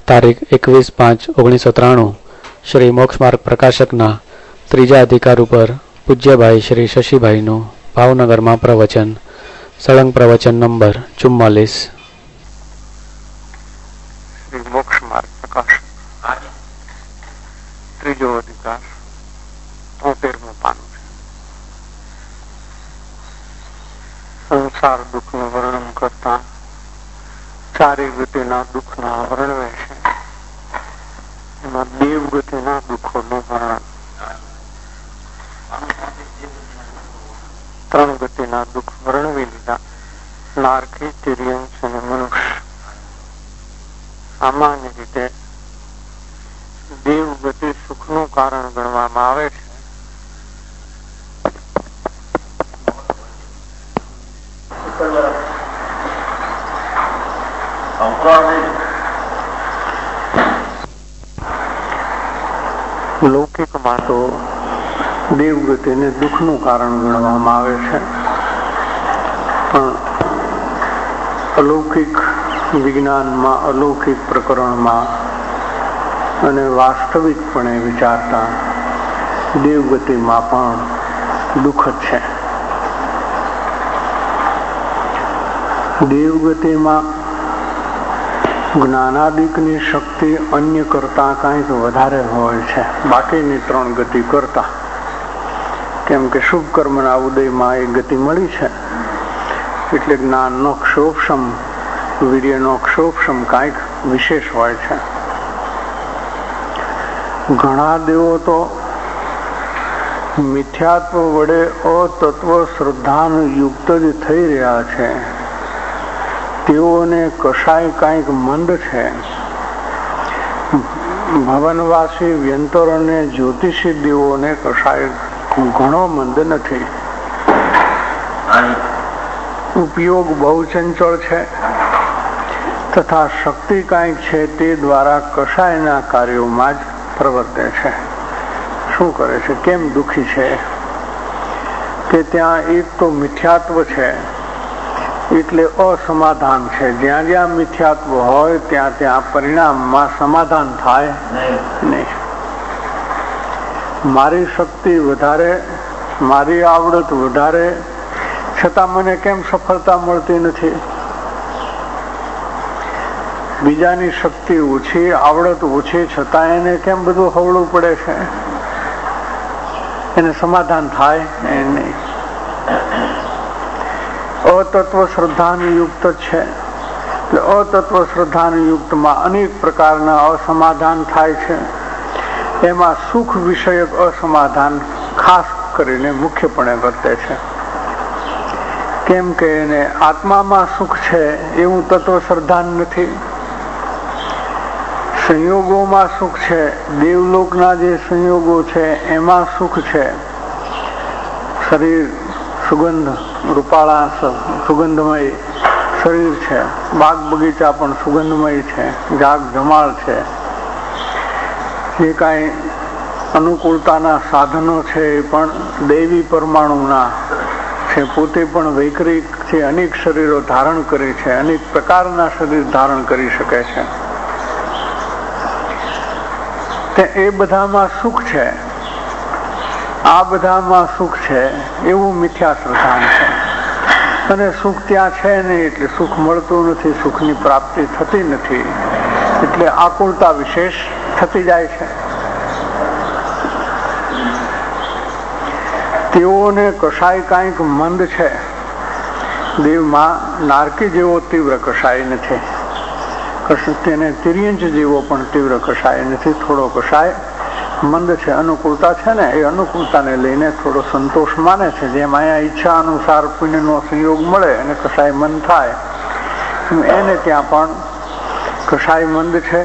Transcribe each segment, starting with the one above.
તારીખ 21/5/1993 શ્રી મોક્ષમાર્ગ પ્રકાશકના ત્રીજા અધિકાર ઉપર પૂજ્યભાઈ શ્રી શશીભાઈનું ભાવનગરમાં પ્રવચન, સળંગ પ્રવચન નંબર 44. શ્રી મોક્ષમાર્ગ પ્રકાશક ત્રીજો અધિકાર 73મું પાનું છે. સંસાર દુઃખનું વર્ણન કરતા ચારી ગતિના દુઃખના વર્ણવે છે. એમાં દેવ ગતિના દુઃખોનું વર્ણન, ત્રણ ગતિના દુઃખ વર્ણવી લીધા: નારકી, તિર્યંશ અને મનુષ્ય. સામાન્ય રીતે દેવ ગતિ સુખનું કારણ ગણવામાં આવે છે. લૌકિકમાં તો દેવગતિને દુઃખનું કારણ ગણવામાં આવે છે, પણ અલૌકિક વિજ્ઞાનમાં, અલૌકિક પ્રકરણમાં અને વાસ્તવિકપણે વિચારતા દેવગતિમાં પણ દુઃખ જ છે. દેવગતિમાં જ્ઞાનાદિકની શક્તિ અન્ય કરતા કંઈક વધારે હોય છે બાકીની ત્રણ ગતિ કરતા. કેમ કે શુભ કર્મના ઉદયમાં એક ગતિ મળી છે, એટલે જ્ઞાનનો ક્ષોભસમ, વીર્યનો ક્ષોભસમ કંઈક વિશેષ હોય છે. ઘણા દેવો તો મિથ્યાત્વ વડે અતત્વ શ્રદ્ધાનું યુક્ત જ થઈ રહ્યા છે. તેઓને કશાય કંઈક મંદ છે. ભવનવાસી વ્યંતર અને જ્યોતિષી દેવોને કશાય ઘણો મંદ નથી. ઉપયોગ બહુ ચંચળ છે, તથા શક્તિ કંઈક છે તે દ્વારા કશાયના કાર્યોમાં જ પ્રવર્તે છે. શું કરે છે? કેમ દુઃખી છે? કે ત્યાં એક તો મિથ્યાત્વ છે, એટલે અસમાધાન છે. જ્યાં જ્યાં મિથ્યાત્વ હોય ત્યાં ત્યાં પરિણામમાં સમાધાન થાય નહીં. મારી શક્તિ વધારે, મારી આવડત વધારે, છતાં મને કેમ સફળતા મળતી નથી? બીજાની શક્તિ ઓછી, આવડત ઓછી, છતાં એને કેમ બધું હવળું પડે છે? એને સમાધાન થાય નહીં. અતત્વ શ્રદ્ધાનું યુક્ત છે, એટલે અતત્વ શ્રદ્ધાનું યુક્તમાં અનેક પ્રકારના અસમાધાન થાય છે. એમાં સુખ વિષયક અસમાધાન ખાસ કરીને મુખ્યપણે વર્તે છે. કેમ કે એને આત્મામાં સુખ છે એવું તત્વ શ્રદ્ધાન નથી. સંયોગોમાં સુખ છે, દેવલોકના જે સંયોગો છે એમાં સુખ છે. શરીર સુગંધ, રૂપાળા સુગંધમય શરીર છે, બાગ બગીચા પણ સુગંધમય છે, જાગ જમાળ છે. જે કાંઈ અનુકૂળતાના સાધનો છે એ પણ દૈવી પરમાણુના છે. પોતે પણ વૈકરિકથી અનેક શરીરો ધારણ કરે છે, અનેક પ્રકારના શરીર ધારણ કરી શકે છે. એ બધામાં સુખ છે, આ બધામાં સુખ છે એવું મિથ્યા શ્રદ્ધાન છે. અને સુખ ત્યાં છે નહીં, એટલે સુખ મળતું નથી, સુખની પ્રાપ્તિ થતી નથી, એટલે આકુળતા વિશેષ થતી જાય છે. તેઓને કશાય કાંઈક મંદ છે. દેવમાં નારકી જેવો તીવ્ર કશાય નથી, તેને તિર્યંશ જેવો પણ તીવ્ર કશાય નથી. થોડો કશાય મંદ છે. અનુકૂળતા છે ને, એ અનુકૂળતાને લઈને થોડો સંતોષ માને છે. જેમ અહીંયા ઈચ્છા અનુસાર પુણ્યનો સંયોગ મળે અને કશાય મંદ થાય, એને ત્યાં પણ કશાય મંદ છે.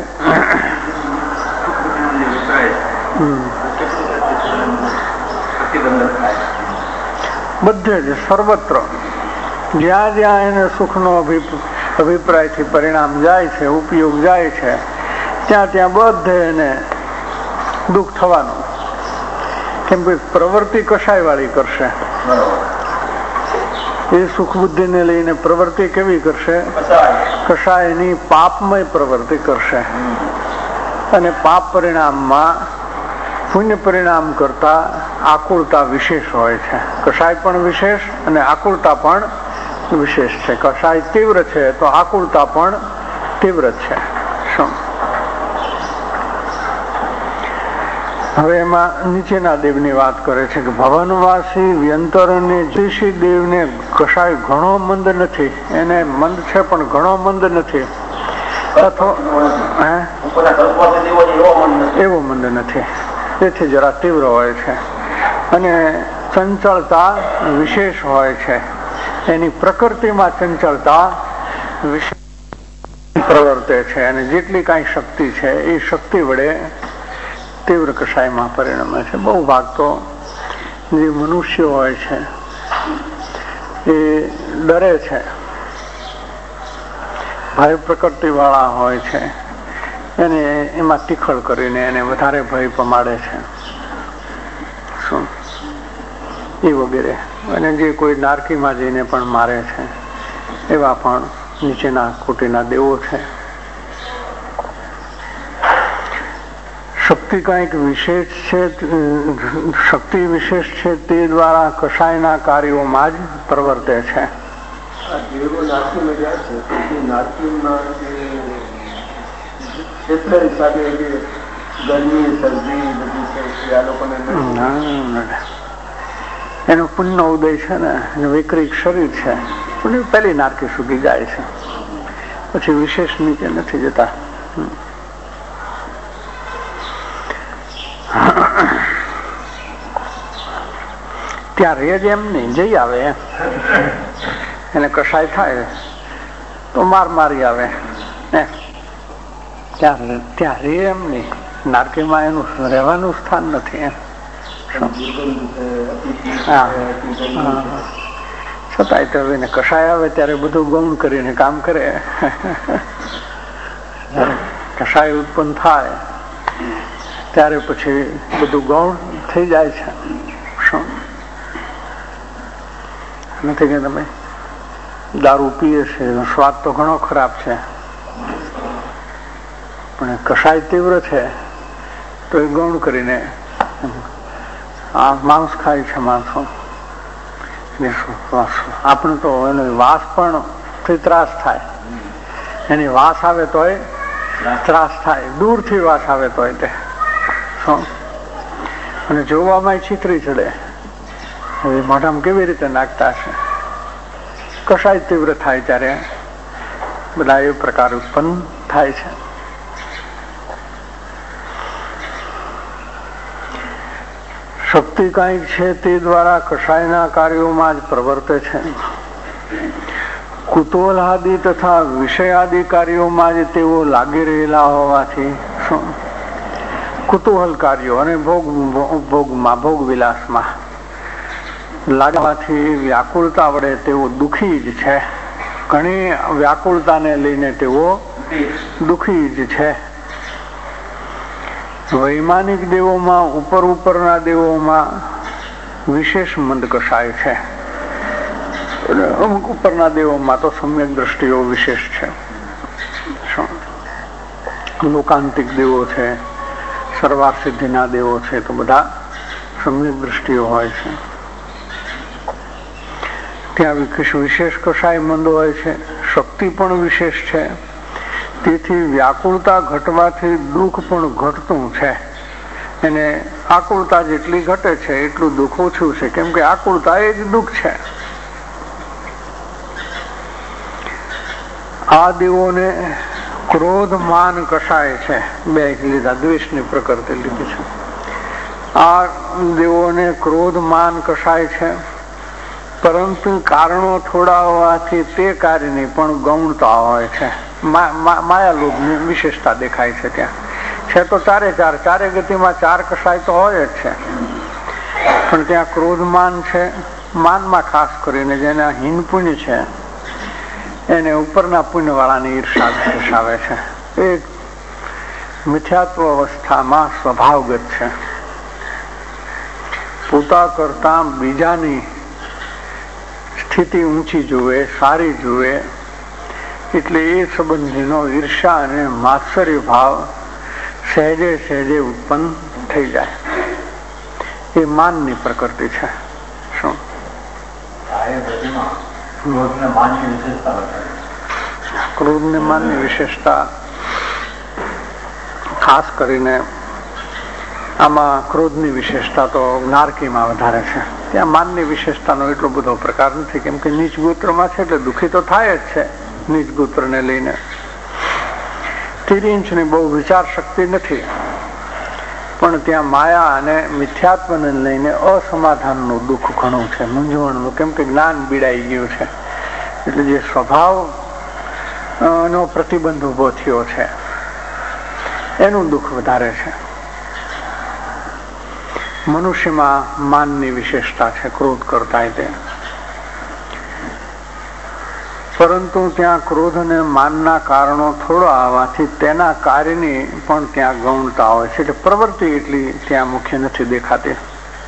બધે જ સર્વત્ર જ્યાં જ્યાં એને સુખનો અભિપ્રાયથી પરિણામ જાય છે, ઉપયોગ જાય છે, ત્યાં ત્યાં બધે એને દુઃખ થવાનું. કેમ કે પ્રવૃત્તિ કશાય વાળી કરશે. એ સુખ બુદ્ધિ ને લઈને પ્રવૃત્તિ કેવી કરશે? કષાયની પાપમય પ્રવૃત્તિ કરશે અને પાપ પરિણામમાં પુણ્ય પરિણામ કરતા આકુળતા વિશેષ હોય છે. કષાય પણ વિશેષ અને આકુળતા પણ વિશેષ છે. કષાય તીવ્ર છે તો આકુળતા પણ તીવ્ર છે. શું હવે એમાં નીચેના દેવની વાત કરે છે કે ભવનવાસી વ્યંતર અને જ્યોતિષી દેવને કષાય ઘણો મંદ નથી. એને મંદ છે પણ ઘણો મંદ નથી. એવો મંદ નથી, તેથી જરા તીવ્ર હોય છે અને ચંચળતા વિશેષ હોય છે. એની પ્રકૃતિમાં ચંચળતા વિશેષ પ્રવર્તે છે અને જેટલી કાંઈ શક્તિ છે એ શક્તિ વડે તીવ્ર કષાયમાં પરિણમે છે. બહુ ભાગ તો જે મનુષ્ય હોય છે એ ડરે છે, ભય પ્રકૃતિ વાળા હોય છે, એને એમાં તીખળ કરીને એને વધારે ભય પમાડે છે. શું એ વગેરે. અને જે કોઈ નારકીમાં જઈને પણ મારે છે એવા પણ નીચેના કોટીના દેવો છે. શક્તિ કંઈક વિશેષ છે, શક્તિ વિશેષ છે તે દ્વારા કષાયના કાર્યોમાં જ પ્રવર્તે છે. એનો પુણ્ય ઉદય છે ને, વૈકરિક શરીર છે, પહેલી નારકી સુધી જાય છે, પછી વિશેષ નીચે નથી જતા. ત્યાં રે જ એમ નહીં, જઈ આવે. એને કષાય થાય તો મારી આવે. ત્યાં રે એમ નહીં, નારકીમાં એનું રહેવાનું સ્થાન નથી. એમ છતાંય તો એને કષાય આવે ત્યારે બધું ગૌણ કરીને કામ કરે. કષાય ઉત્પન્ન થાય ત્યારે પછી બધું ગૌણ થઈ જાય છે. શું નથી કે તમે દારૂ પીએ છે, એનો સ્વાદ તો ઘણો ખરાબ છે, પણ કષાય તીવ્ર છે તો એ ગૌણ કરીને માંસ ખાય છે માણસો. આપણે તો એનો વાસ પણ ત્રાસ થાય. એની વાસ આવે તોય ત્રાસ થાય, દૂરથી વાસ આવે તોય તે. અને જોવામાં છીતરી ચડે. હવે મોઢામાં કેવી રીતે નાખતા હશે? કષાય તીવ્ર થાય ત્યારે બધા એ પ્રકાર ઉત્પન્ન થાય છે. શક્તિ કાંઈક છે તે દ્વારા કષાયના કાર્યોમાં જ પ્રવર્તે છે. કુતૂહલાદિ તથા વિષયાદિ કાર્યોમાં જ તેઓ લાગી રહેલા હોવાથી શું કુતૂહલ કાર્યો અને ભોગ વિલાસમાં લાગવાથી વ્યાકુળતા વડે તેઓ દુઃખી જ છે. ઘણી વ્યાકુળતાને લઈને તેઓ દુઃખી જ છે. વૈમાનિક દેવોમાં ઉપરના દેવોમાં વિશેષ મંદ કષાય છે. અમુક ઉપરના દેવોમાં તો સમ્યક દ્રષ્ટિઓ વિશેષ છે. લોકાંતિક દેવો છે, સર્વાર સિદ્ધિના દેવો છે, તો બધા સમ્યક દ્રષ્ટિઓ હોય છે. ત્યાં વિશેષ કષાય મંદ હોય છે. શક્તિ પણ વિશેષ છે, તેથી વ્યાકુળતા ઘટવાથી દુઃખ પણ ઘટતું છે. એને આકુળતા જેટલી ઘટે છે એટલું દુઃખ ઓછું છે, કેમ કે આકુળતા એ જ દુઃખ છે. આ દેવોને ક્રોધ માન કષાય છે. બે લીધા, દ્વેષની પ્રકૃતિ લીધી છે. આ દેવોને ક્રોધ માન કષાય છે, પરંતુ કારણો થોડા હોવાથી તે કાર્યની પણ ગૌણતા હોય છે. માયાલોભની વિશેષતા દેખાય છે. ત્યાં છે તો ચારે ગતિમાં ચાર કષાય તો હોય જ છે, પણ ત્યાં ક્રોધમાન છે. માનમાં ખાસ કરીને જેના હીન પુણ્ય છે એને ઉપરના પુણ્ય વાળાની ઈર્ષા દર્શાવે છે. એ મિથ્યાત્વ અવસ્થામાં સ્વભાવગત છે. પોતા કરતા બીજાની સ્થિતિ ઊંચી જુએ, સારી જુએ, એટલે એ સંબંધીનો ઈર્ષા અને માત્સર્ય ભાવ સહેજે સહેજે ઉત્પન્ન થઈ જાય. એ માનની પ્રકૃતિ છે. શું ક્રોધ ને માનની વિશેષતા ખાસ કરીને આમાં ક્રોધની વિશેષતા તો નારકીમાં વધારે છે. ત્યાં માનની વિશેષતાનો એટલો બધો પ્રકાર નથી, કેમ કે નીચ ગોત્રમાં છે એટલે દુઃખી તો થાય જ છે. નીચ ગોત્રને લઈને તિર્યંચની બહુ વિચાર શક્તિ નથી, પણ ત્યાં માયા અને મિથ્યાત્વને લઈને અસમાધાનનું દુઃખ ઘણું છે, મૂંઝવણનું, કેમ કે જ્ઞાન બીડાઈ ગયું છે. એટલે જે સ્વભાવ નો પ્રતિબંધ ઉભો થયો છે એનું દુઃખ વધારે છે. મનુષ્યમાં માનની વિશેષતા છે ક્રોધ કરતા તે, પરંતુ ત્યાં ક્રોધ અને માનના કારણો થોડા આવવાથી તેના કાર્યની પણ ત્યાં ગૌણતા હોય છે. એટલે પ્રવૃત્તિ એટલી ત્યાં મુખ્ય નથી દેખાતી.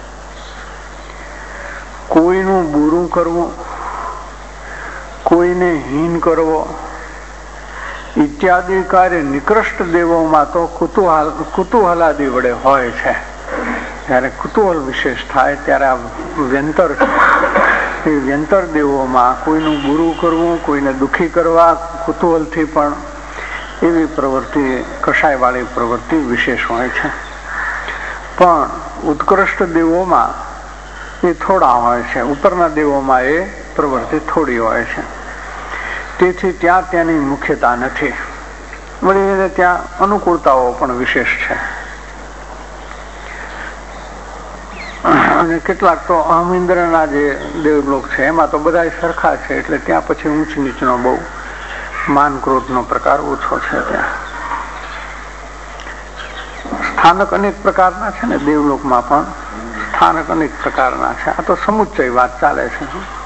કોઈનું બુરું કરવું, કોઈને હીન કરવો ઇત્યાદિ કાર્ય નિકૃષ્ટ દેવોમાં તો કુતૂહલાદિ વડે હોય છે. જયારે કુતૂહલ વિશેષ થાય ત્યારે આ વ્યંતર છે. એ વ્યંતર દેવોમાં કોઈનું બુરું કરવું, કોઈને દુઃખી કરવા કુતૂહલથી પણ એવી પ્રવૃત્તિ, કષાય વાળી પ્રવૃત્તિ વિશેષ હોય છે. પણ ઉત્કૃષ્ટ દેવોમાં એ થોડા હોય છે, ઉપરના દેવોમાં એ પ્રવૃત્તિ થોડી હોય છે. તેથી ત્યાં તેની મુખ્યતા નથી. વળી ત્યાં અનુકૂળતાઓ પણ વિશેષ છે. અને કેટલાક તો અહમિન્દ્રના જે દેવલોક છે એમાં તો બધા સરખા છે, એટલે ત્યાં પછી ઊંચ નીચનો બહુ માન ક્રોધનો પ્રકાર ઓછો છે. ત્યાં સ્થાનક અનેક પ્રકારના છે ને, દેવલોકમાં પણ સ્થાનક અનેક પ્રકારના છે. આ તો સમુચ્ચય વાત ચાલે છે.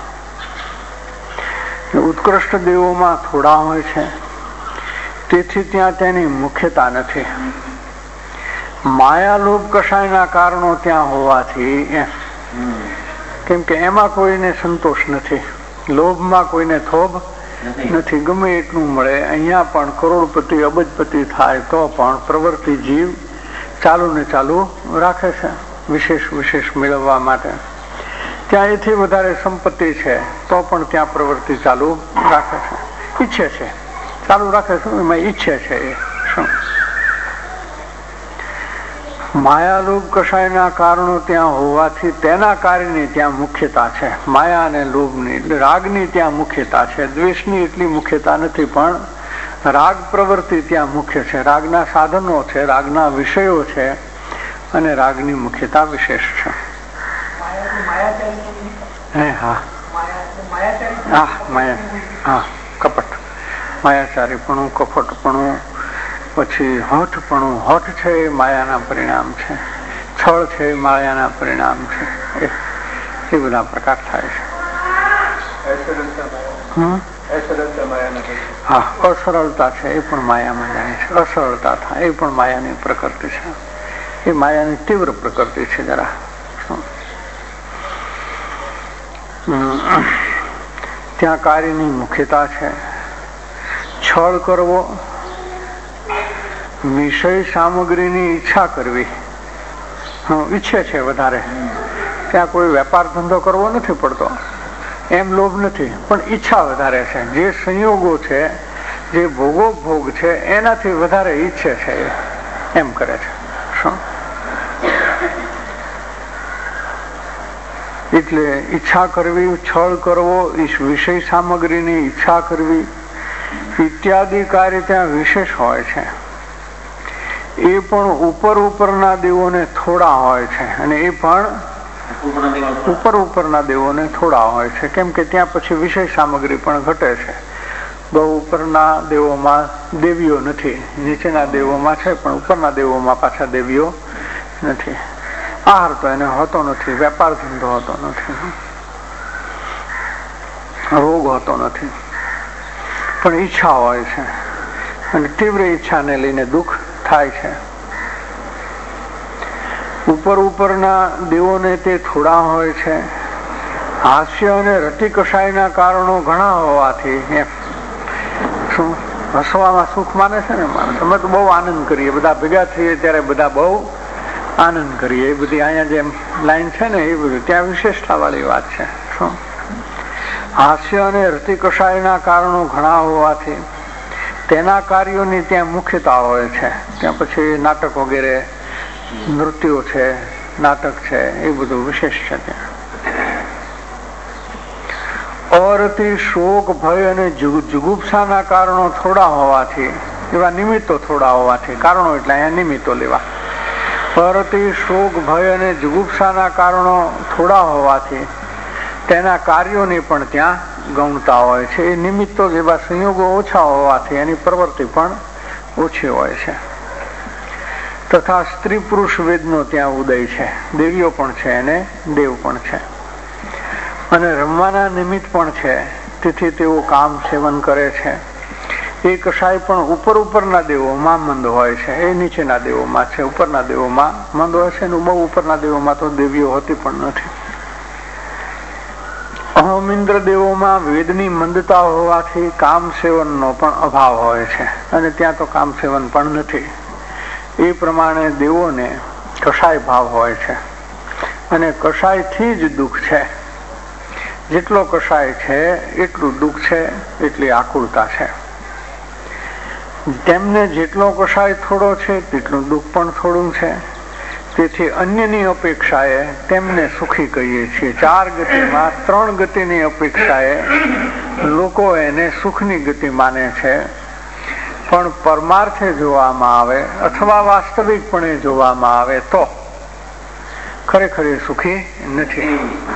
ઉત્કૃષ્ટ દેવોમાં થોડા હોય છે, તેથી ત્યાં તેની મુખ્યતા નથી. માયાલોભ કષાયના કારણો ત્યાં હોવાથી, કેમ કે એમાં કોઈને સંતોષ નથી, લોભમાં કોઈને થોભ નથી. ગમે એટલું મળે, અહીંયા પણ કરોડપતિ અબજપતિ થાય તો પણ પ્રવૃત્તિ જીવ ચાલુ ને ચાલુ રાખે છે વિશેષ મેળવવા માટે. ત્યાં એથી વધારે સંપત્તિ છે તો પણ ત્યાં પ્રવૃત્તિ ચાલુ રાખે છે, ઈચ્છે છે, ચાલુ રાખે છે. એમાં ઈચ્છે છે એ શું? માયાલોભ કષાયના કારણો ત્યાં હોવાથી તેના કાર્યની ત્યાં મુખ્યતા છે. માયા અને લોભની, રાગની ત્યાં મુખ્યતા છે. દ્વેષની એટલી મુખ્યતા નથી, પણ રાગ પ્રવૃત્તિ ત્યાં મુખ્ય છે. રાગના સાધનો છે, રાગના વિષયો છે, અને રાગની મુખ્યતા વિશેષ છે. કપટ, માયાચારીપણું, કપટપણું, પછી હોઠપણું. હોઠ છે એ માયાના પરિણામ છે, છળ છે એ માયાના પરિણામ છે. એ બધા પ્રકાર થાય છે. હા, અસરળતા છે એ પણ માયામાં જાય છે. અસરળતા થાય એ પણ માયાની પ્રકૃતિ છે. એ માયાની તીવ્ર પ્રકૃતિ છે. જરા ત્યાં કાર્યની મુખ્યતા છે. છળ કરવો, વિષય સામગ્રીની ઈચ્છા કરવી, ઈચ્છે છે વધારે. ત્યાં કોઈ વેપાર ધંધો કરવો નથી પડતો, એમ લોભ નથી, પણ ઈચ્છા વધારે છે. જે સંયોગો છે, જે ભોગ છે, એનાથી વધારે ઈચ્છે છે, એમ કરે છે. શું? એટલે ઈચ્છા કરવી, છળ કરવો, વિષય સામગ્રીની ઈચ્છા કરવી ઇત્યાદિ કાર્ય ત્યાં વિશેષ હોય છે. એ પણ ઉપરના દેવોને થોડા હોય છે, અને એ પણ ઉપરના દેવોને થોડા હોય છે. કેમ કે ત્યાં પછી વિષય સામગ્રી પણ ઘટે છે. બહુ ઉપરના દેવોમાં દેવીઓ નથી, નીચેના દેવોમાં છે, પણ ઉપરના દેવોમાં પાછા દેવીઓ નથી. આહાર તો એને હોતો નથી, વેપાર ધંધો હોતો નથી, રોગ હોતો નથી, પણ ઈચ્છા હોય છે, અને તીવ્ર ઈચ્છાને લઈને દુઃખ થાય છે. ઉપરના દેવોને તે થોડા હોય છે. હાસ્ય અને રતિ કષાયના કારણો ઘણા હોવાથી શું હસવામાં સુખ માને છે ને માણસ. અમે તો બહુ આનંદ કરીએ, બધા ભેગા થઈએ ત્યારે બધા બહુ આનંદ કરીએ. એ બધી અહીંયા જેમ લાઈન છે ને એ બધું ત્યાં વિશેષતા વાળી વાત છે. શું હાસ્ય અને રતિ કષાયના કારણો ઘણા હોવાથી તેના કાર્યોની ત્યાં મુખ્યતા હોય છે. ત્યાં પછી નાટક વગેરે, નૃત્યો છે, નાટક છે, એ બધું વિશેષ છે ત્યાં. અરતિ શોક ભય અને જુગુપ્સાના કારણો થોડા હોવાથી, એવા નિમિત્તો થોડા હોવાથી, કારણો એટલે અહીંયા નિમિત્તો લેવા. અરતિ શોક ભય અને જુગુપ્સાના કારણો થોડા હોવાથી તેના કાર્યોની પણ ત્યાં ગૌણતા હોય છે. એ નિમિત્તો જેવા સંયોગો ઓછા હોવાથી એની પ્રવૃત્તિ પણ ઓછી હોય છે. તથા સ્ત્રી પુરુષ વેદનો ત્યાં ઉદય છે. દેવીઓ પણ છે અને દેવ પણ છે, અને રમવાના નિમિત્ત પણ છે. તેથી તેઓ કામ સેવન કરે છે. એ કશાય પણ ઉપરના દેવોમાં મંદ હોય છે. એ નીચેના દેવોમાં છે, ઉપરના દેવોમાં મંદ હોય છે. બહુ ઉપરના દેવોમાં તો દેવીઓ હોતી પણ નથી. અહમિન્દ્ર દેવોમાં વેદની મંદતા હોવાથી કામ સેવનનો પણ અભાવ હોય છે, અને ત્યાં તો કામ સેવન પણ નથી. એ પ્રમાણે દેવોને કશાય ભાવ હોય છે, અને કશાયથી જ દુઃખ છે. જેટલો કશાય છે એટલું દુઃખ છે, એટલી આકુળતા છે. તેમને જેટલો કશાય થોડો છે તેટલું દુઃખ પણ થોડું છે. તેથી અન્યની અપેક્ષાએ તેમને સુખી કહીએ છીએ. 4 ગતિમાં 3 ગતિની અપેક્ષાએ લોકો એને સુખની ગતિ માને છે. પણ પરમાર્થે જોવામાં આવે અથવા વાસ્તવિકપણે જોવામાં આવે તો ખરેખર સુખી નથી.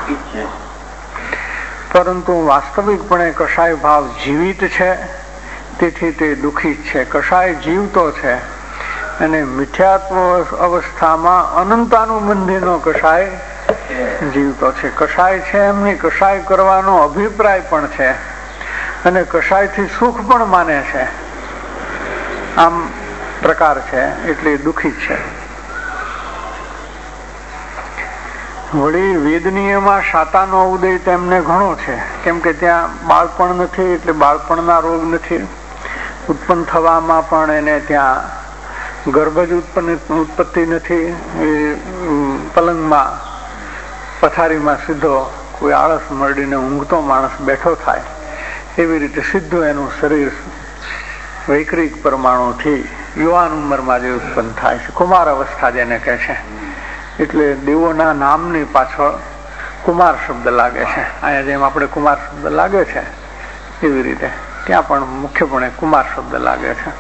પરંતુ વાસ્તવિકપણે કશાય ભાવ જીવિત છે, તેથી તે દુઃખી છે. કશાય જીવતો છે અને મિથ્યાત્વ અવસ્થામાં અનંતાનુબંધીનો કશાય જીવતો છે. કશાય છે એમની કશાય કરવાનો અભિપ્રાય પણ છે, અને કશાયથી સુખ પણ માને છે. આમ પ્રકાર છે, એટલે દુઃખી છે. વળી વેદનીયમાં શાતાનો ઉદય તેમને ઘણો છે, કેમ કે ત્યાં બાળપણ નથી, એટલે બાળપણના રોગ નથી. ઉત્પન્ન થવામાં પણ એને ત્યાં ગર્ભ જ ઉત્પત્તિ નથી. એ પલંગમાં પથારીમાં સીધો કોઈ આળસ મરડીને ઊંઘતો માણસ બેઠો થાય એવી રીતે સીધું એનું શરીર વૈકરિક પરમાણુથી યુવાન ઉંમરમાં જે ઉત્પન્ન થાય છે, કુમાર અવસ્થા જેને કહે છે. એટલે દેવોના નામની પાછળ કુમાર શબ્દ લાગે છે. અહીંયા જેમ આપણે કુમાર શબ્દ લાગે છે એવી રીતે ત્યાં પણ મુખ્યપણે કુમાર શબ્દ લાગે છે.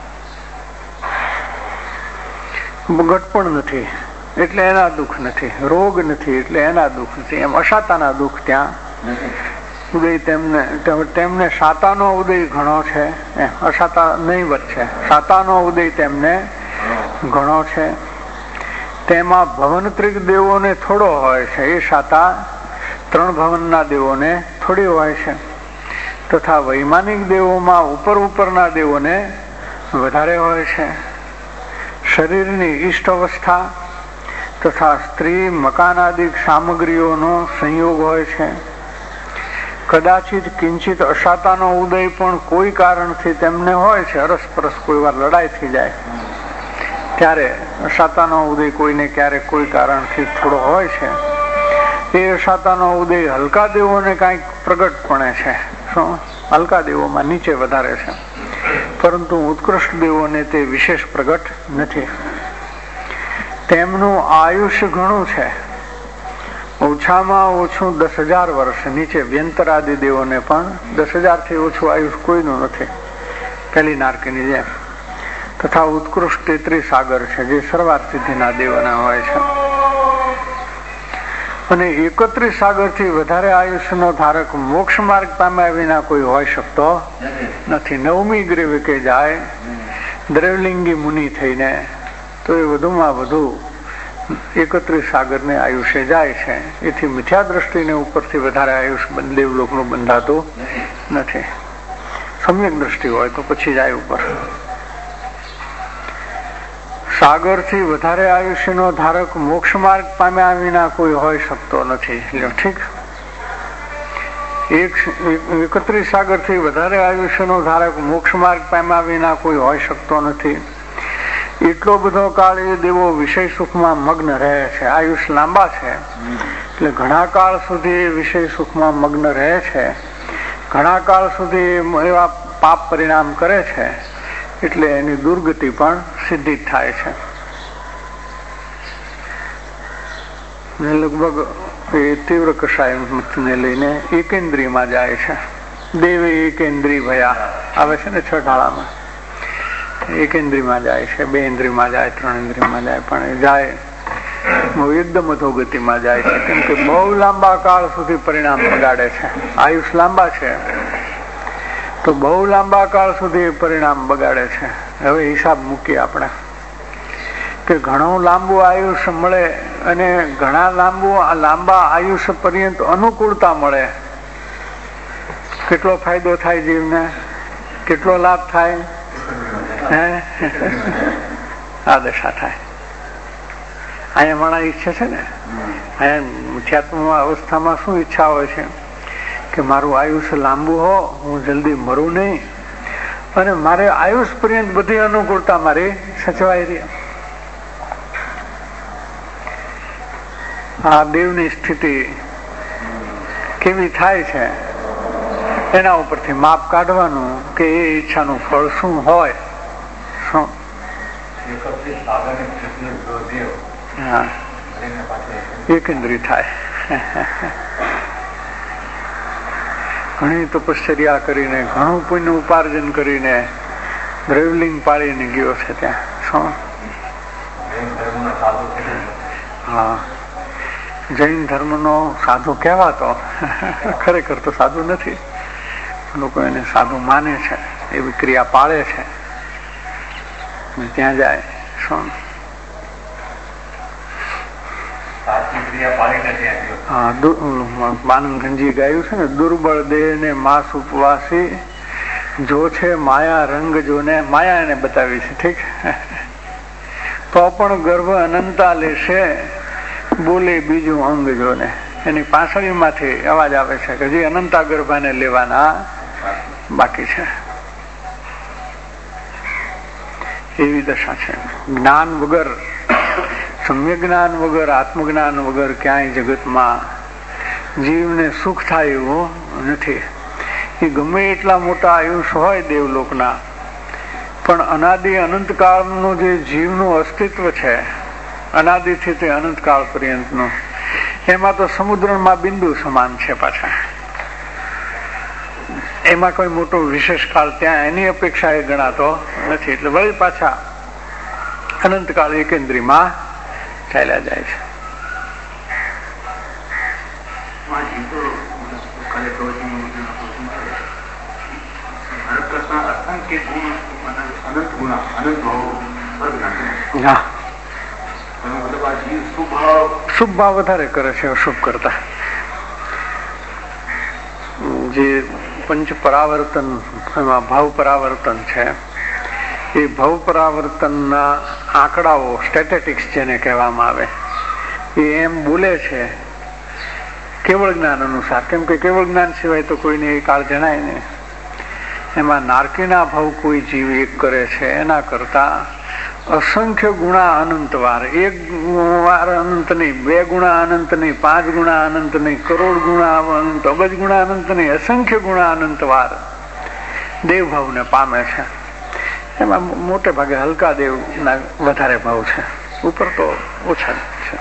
ઘટ પણ નથી એટલે એના દુઃખ નથી, રોગ નથી એટલે એના દુઃખ નથી. એમ અશાતાના દુઃખ ત્યાં ઉદય તેમને શાતાનો ઉદય ઘણો છે, અશાતા નહીવત છે. શાતાનો ઉદય તેમને ઘણો છે. તેમાં ભવનત્રિક દેવોને થોડો હોય છે. એ શાતા 3 ભવનના દેવોને થોડી હોય છે. તથા વૈમાનિક દેવોમાં ઉપરના દેવોને વધારે હોય છે. શરીરની ઈષ્ટ અવસ્થા તથા સ્ત્રી મકાનાદિક સામગ્રીઓનો સંયોગ હોય છે. કદાચિત કિંચિત અશાતાનો ઉદય પણ કોઈ કારણથી તેમને હોય છે. અરસપરસ કોઈ વાર લડાઈ થઈ જાય ત્યારે અશાતાનો ઉદય કોઈને ક્યારેક કોઈ કારણથી થોડો હોય છે. એ અશાતાનો ઉદય હલકા દેવોને કાંઈક પ્રગટપણે છે. શું હલકા દેવોમાં નીચે વધારે છે, પરંતુ ઉત્કૃષ્ટ દેવોને તે વિશેષ પ્રગટ નથી. તેમનું આયુષ્ય ઘણું છે, ઓછામાં ઓછું 10,000 વર્ષ. નીચે વ્યંતરાદિ દેવોને પણ 10,000 થી ઓછું આયુષ કોઈનું નથી, પેલી નારકીની જેમ. તથા ઉત્કૃષ્ટ 33 સાગર છે, જે સર્વાર્થ સિદ્ધિના દેવોના હોય છે. અને 31 સાગર થી વધારે આયુષ્યનો ધારક મોક્ષ માર્ગ પામ્યા વિના કોઈ હોય શકતો નથી. 9મી ગ્રીવકે જાય દ્રવલિંગી મુનિ થઈને તો એ વધુમાં વધુ 31 સાગરને આયુષ્ય જાય છે. એથી મિથ્યા દ્રષ્ટિને ઉપરથી વધારે આયુષ્ય દેવલોકનું બંધાતું નથી. સમ્યક દ્રષ્ટિ હોય તો પછી જાય ઉપર. સાગર થી વધારે આયુષ્યનો ધારક મોક્ષ માર્ગ પામ્યા વિના કોઈ હોય શકતો નથી. ઠીક. 31 સાગરથી વધારે આયુષ્યનો ધારક મોક્ષ માર્ગ પામ્યા વિના કોઈ હોઈ શકતો નથી. એટલો બધો કાળ એ દેવો વિષય સુખમાં મગ્ન રહે છે. આયુષ લાંબા છે એટલે ઘણા કાળ સુધી વિષય સુખમાં મગ્ન રહે છે. ઘણા કાળ સુધી એવા પાપ પરિણામ કરે છે એટલે એની દુર્ગતિ પણ સિદ્ધિ થાય છે. લગભગ એ તીવ્ર કષાય ને લઈને એકેન્દ્રીયમાં જાય છે. દેવે એકેન્દ્રી ભયા આવે છે ને છઠાળામાં. એકેન્દ્રીયમાં જાય છે, 2 ઇન્દ્રિયમાં જાય, 3 ઇન્દ્રિયમાં જાય, પણ એ જાય એકદમ અધોગતિમાં જાય છે. કેમ કે બહુ લાંબા કાળ સુધી પરિણામ બગાડે છે. આયુષ લાંબા છે તો બહુ લાંબા કાળ સુધી પરિણામ બગાડે છે. હવે હિસાબ મૂકીએ આપણે કે ઘણું લાંબુ આયુષ્ય મળે અને ઘણા લાંબા આયુષ્ય પર્યંત અનુકૂળતા મળે. કેટલો ફાયદો થાય જીવને, કેટલો લાભ થાય. આ દશા થાય. અહીંયા માણસ ઈચ્છે છે ને, અહીંયા મુખ્યાત્મ અવસ્થામાં શું ઈચ્છા હોય છે કે મારું આયુષ્ય લાંબુ હો, હું જલ્દી મરું નહીં અને મારે આયુષ પર્યંત બધી અનુકૂળતા મારી સચવાઈ રહી. આ દેવની સ્થિતિ કેવી થાય છે એના ઉપરથી માપ કાઢવાનું કે એ ઈચ્છાનું ફળ શું હોય. શું એકેન્દ્રી થાય. ઘણી તપશ્ચર્યા કરીને, ઘણું પુણ્ય ઉપાર્જન કરીને દ્રવ્યલિંગ પાળીને ગયો છે ત્યાં. શું? હા, જૈન ધર્મનો સાધુ કહેવાતો, ખરેખર તો સાધુ નથી. લોકો એને સાધુ માને છે, એવી ક્રિયા પાળે છે. ત્યાં જાય. શું? બાનંદજી ગાયું છે ને, દુર્બળ દેહ ને માસ ઉપવાસી જો છે માયા રંગ જો ને. માયા એને બતાવી છે, ઠીક, તો પણ ગર્ભ અનંતા લેશે બોલે બીજું અંગ જો ને. એની પાછળીમાંથી અવાજ આવે છે કે જે અનંતા ગર્ભાને લેવાના બાકી છે. એવી દશા છે. જ્ઞાન વગર, સમ્યક જ્ઞાન વગર, આત્મજ્ઞાન વગર ક્યાંય જગતમાં જીવને સુખ થાય એવું નથી. એ ગમે એટલા મોટા આયુષ્ય હોય દેવલોકના, પણ અનાદિ અનંતકાળનું જે જીવનું અસ્તિત્વ છે, અનાદિથી તે અનંતકાળ પર્યંતનું, એમાં તો સમુદ્રમાં બિંદુ સમાન છે. પાછા એમાં કોઈ મોટો વિશેષ કાળ ત્યાં એની અપેક્ષા એ ગણાતો નથી. એટલે વળી પાછા અનંતકાળ એકેન્દ્રીમાં ચાલ્યા જાય છે. શુભ ભાવ વધારે કરે છે અશુભ કરતા. જે પંચ પરાવર્તન, એમાં ભાવ પરાવર્તન છે, એ ભાવ પરાવર્તનના આંકડાઓ, સ્ટેટિસ્ટિક્સ જેને કહેવામાં આવે, એ એમ બોલે છે કેવળ જ્ઞાન અનુસાર. કેમ કે કેવળ જ્ઞાન સિવાય તો કોઈને એ કાળ જણાય નહીં. એમાં નારકીના ભાવ કોઈ જીવ એક કરે છે એના કરતા અસંખ્ય ગુણા અનંતવાર, 1 વાર અનંત નહીં, 2 ગુણા અનંત નહીં, 5 ગુણા અનંત નહીં, કરોડ ગુણા અનંત, અબજ ગુણા અનંત નહીં, અસંખ્ય ગુણા અનંતવાર દેવભાવને પામે છે. એમાં મોટે ભાગે હલકા દેવના વધારે ભાવ છે, ઉપર તો ઓછા છે.